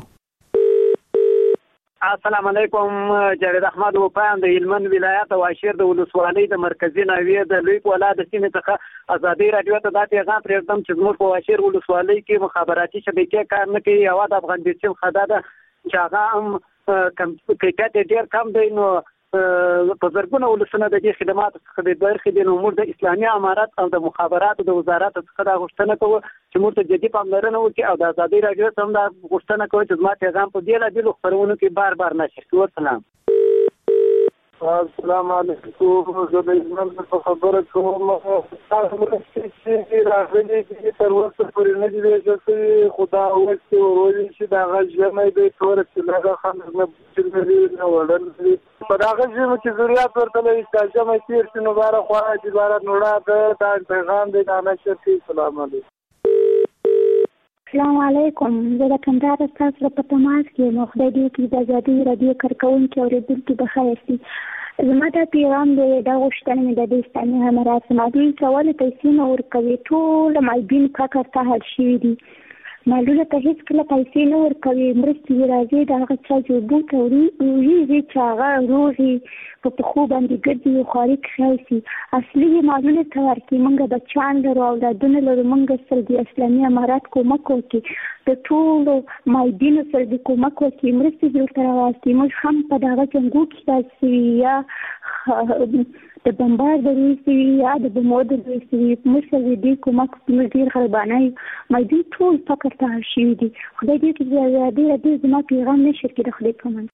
السلام علیکم جاوید احمد وپاند د هلمند ولایت واشیر د ولسوالۍ د مرکزی ناویه د لوی ولادت سیمې څخه آزادۍ رادیو ته د پیغام پرېږدم چې موږ په واشیر ولسوالۍ کې مخابراتي شبکې کار نه کوي او د افغان دیسم خدا ده چې هغه هم کیفیت ډېر کم دی نو په زرګونه ولسونه د دې خدماتو څخه د برخې د امور د اسلامي امارات او د مخابراتو د وزارت څخه د غوښتنه کوي چې موږ ته جدي پاملرنه وکړي او د آزادۍ رادیو څخه د غوښتنه کوي چې زما پیغام په بیلابېلو خپرونو کې بار نشر شي. والسلام. السلام علیکم زه د هلمند په خبره کوم تاسو چې راغلي دي تر اوسه پورې نه دي چې خدا وکړي ورولي چې دا غږ د تور چې لږه خلک نه بچلري نه وړل په دا غږ چې ضرورت ورته لري چې مې تیر شنو بار خو چې بار نوړه دا پیغام دی دا نشر کی. السلام علیکم. السلام علیکم زه د کندهار تاسو په تماس کې نو خدای دې کې د آزادۍ رادیو کارکونکو اوریدونکو په خیر شي. زما د پیغام د غوښتنې مې د اسلامي امارات سمادي کول پیسې نور کوي ټول مالبین کاکر ته هر شي دي مالونه ته هیڅ کله پیسې نه ورکوي مرستې راځي د هغه چا چې بوت وریږي چې هغه روغي په خو باندې ګرځي او خارق خاصي اصلي مالونه ته ورکي موږ بچان لرو او د دنیا لرو موږ سره د اسلامي امارات کومک کوي د ټول مالبین سره د کومک کوي مرستې ورته راوستي موږ هم په دغه څنګه کې تاسو یا د بمبار د روسي یا د بمود د روسي مسوي دي کومک ډیر خربانای مې دي ټول فقط ته شي دي خدای دې چې زیاده دې زما پیغام نشر کړي خدای کوم.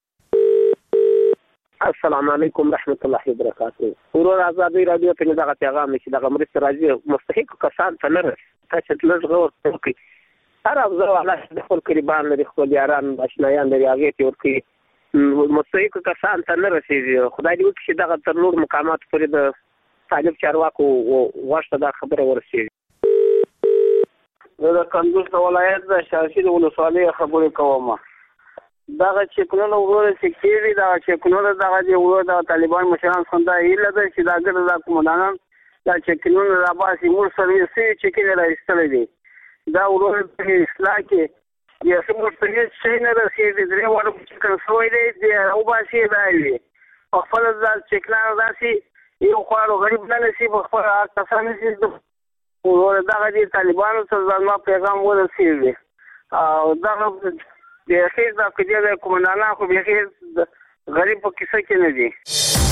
السلام علیکم رحمت الله وبرکاته ورور آزادۍ رادیو ته دغه پیغام چې دغه مرسته راځي مستحق کسان ته نه رسي چې لږ غور وکړي هر افزو الله د خپل قربان لري خپل یاران آشنایان لري هغه ته ورکړي مستحق کسان ته نه رسیږي خدای دې وکړي چې دغه تر نور مقامات پورې د طالب چارواکو واشته دا خبره ورسیږي. زه د کندوز ولایت د شاشید ولسوالۍ خبرې کوم. دغه چې کلونه وګورئ چې کېږي دغه چې کلونه دغه دی ورو د طالبان مشران څنګه هیله ده چې دا ګر د کومندانان دا چې کلونه د باسي مور سرویس چې کې راځي دي دا ورو په اصلاح کې یا څنګه څنګه چې نه رسېږي درې وړو چې کنسوي دي او باسي دی په خپل ځل چې کلان راسي یو خو غریب نه نشي په خپل کسان شي ورو دغه دي طالبانو ته ځما پیغام ورسېږي او دغه د اخیر د کډیا کومندانان خو به اخیر غریب په کیسه کې نه دي.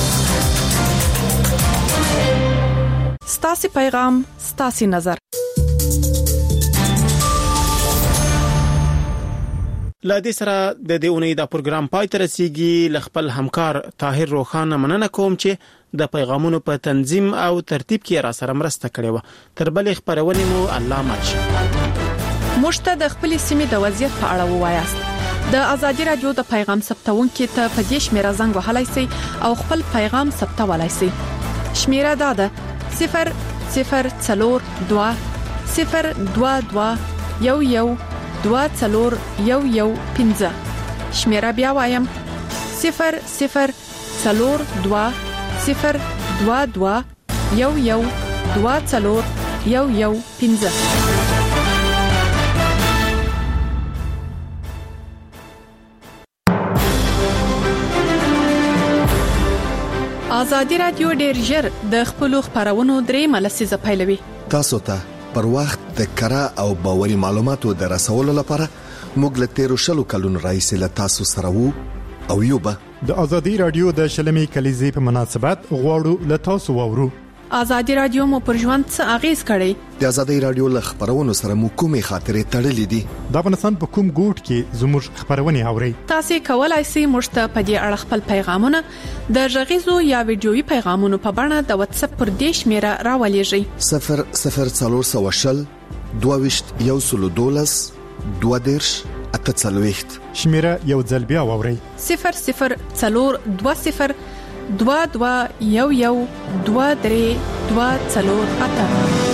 ستاسو پیغام ستاسو نظر لا دې سره د دې اونۍ دا پروګرام پای ته رسیدي لخپل همکار طاهر روخان مننه کوم چې د پیغامونو په تنظیم او ترتیب کې را سره مرسته کړې و تر بلې خبرونه مو الله ماچ مشته د خپل سیمې د وضعیت په اړه ووایاست د آزادۍ رادیو د پیغام ثبتونکو ته په دې شمیره زنګ وهلای شئ او خپل پیغام ثبتولای شئ شمیره دا ده 002 022 11 2-0-1-1-15 شمیره بیا وایم 0-0-2-2-1-1-2-0-1-1-15 آزادۍ رادیو ډیر ژر د خپل خبرونو درې ملسیزه پیلوي تاسو ته پر وخت د کره او باوري معلوماتو د رسولو لپاره موږ له 13 کلونو راځي له تاسو سره وو او یو به د آزادۍ رادیو د شلمې کلیزې په مناسبت غواړو له تاسو وورو ازادي رادیو مو پر ژوند څه اغیز کړي؟ د ازادي رادیو ل خبرونو سره مو کومې خاطرې تړلې دي؟ د افغانستان په کوم ګوټ کې زموږ خبرونه اوري؟ تاسو کولای شئ موږ ته په دې اړه خپل پیغامونه د غږیزو یا ویډیويي پیغامونو په بڼه د واتس اپ پر دې شمیره راولېږئ. 004012 12 شمیره یو ځل بیا واورئ. 004022 11 23 24.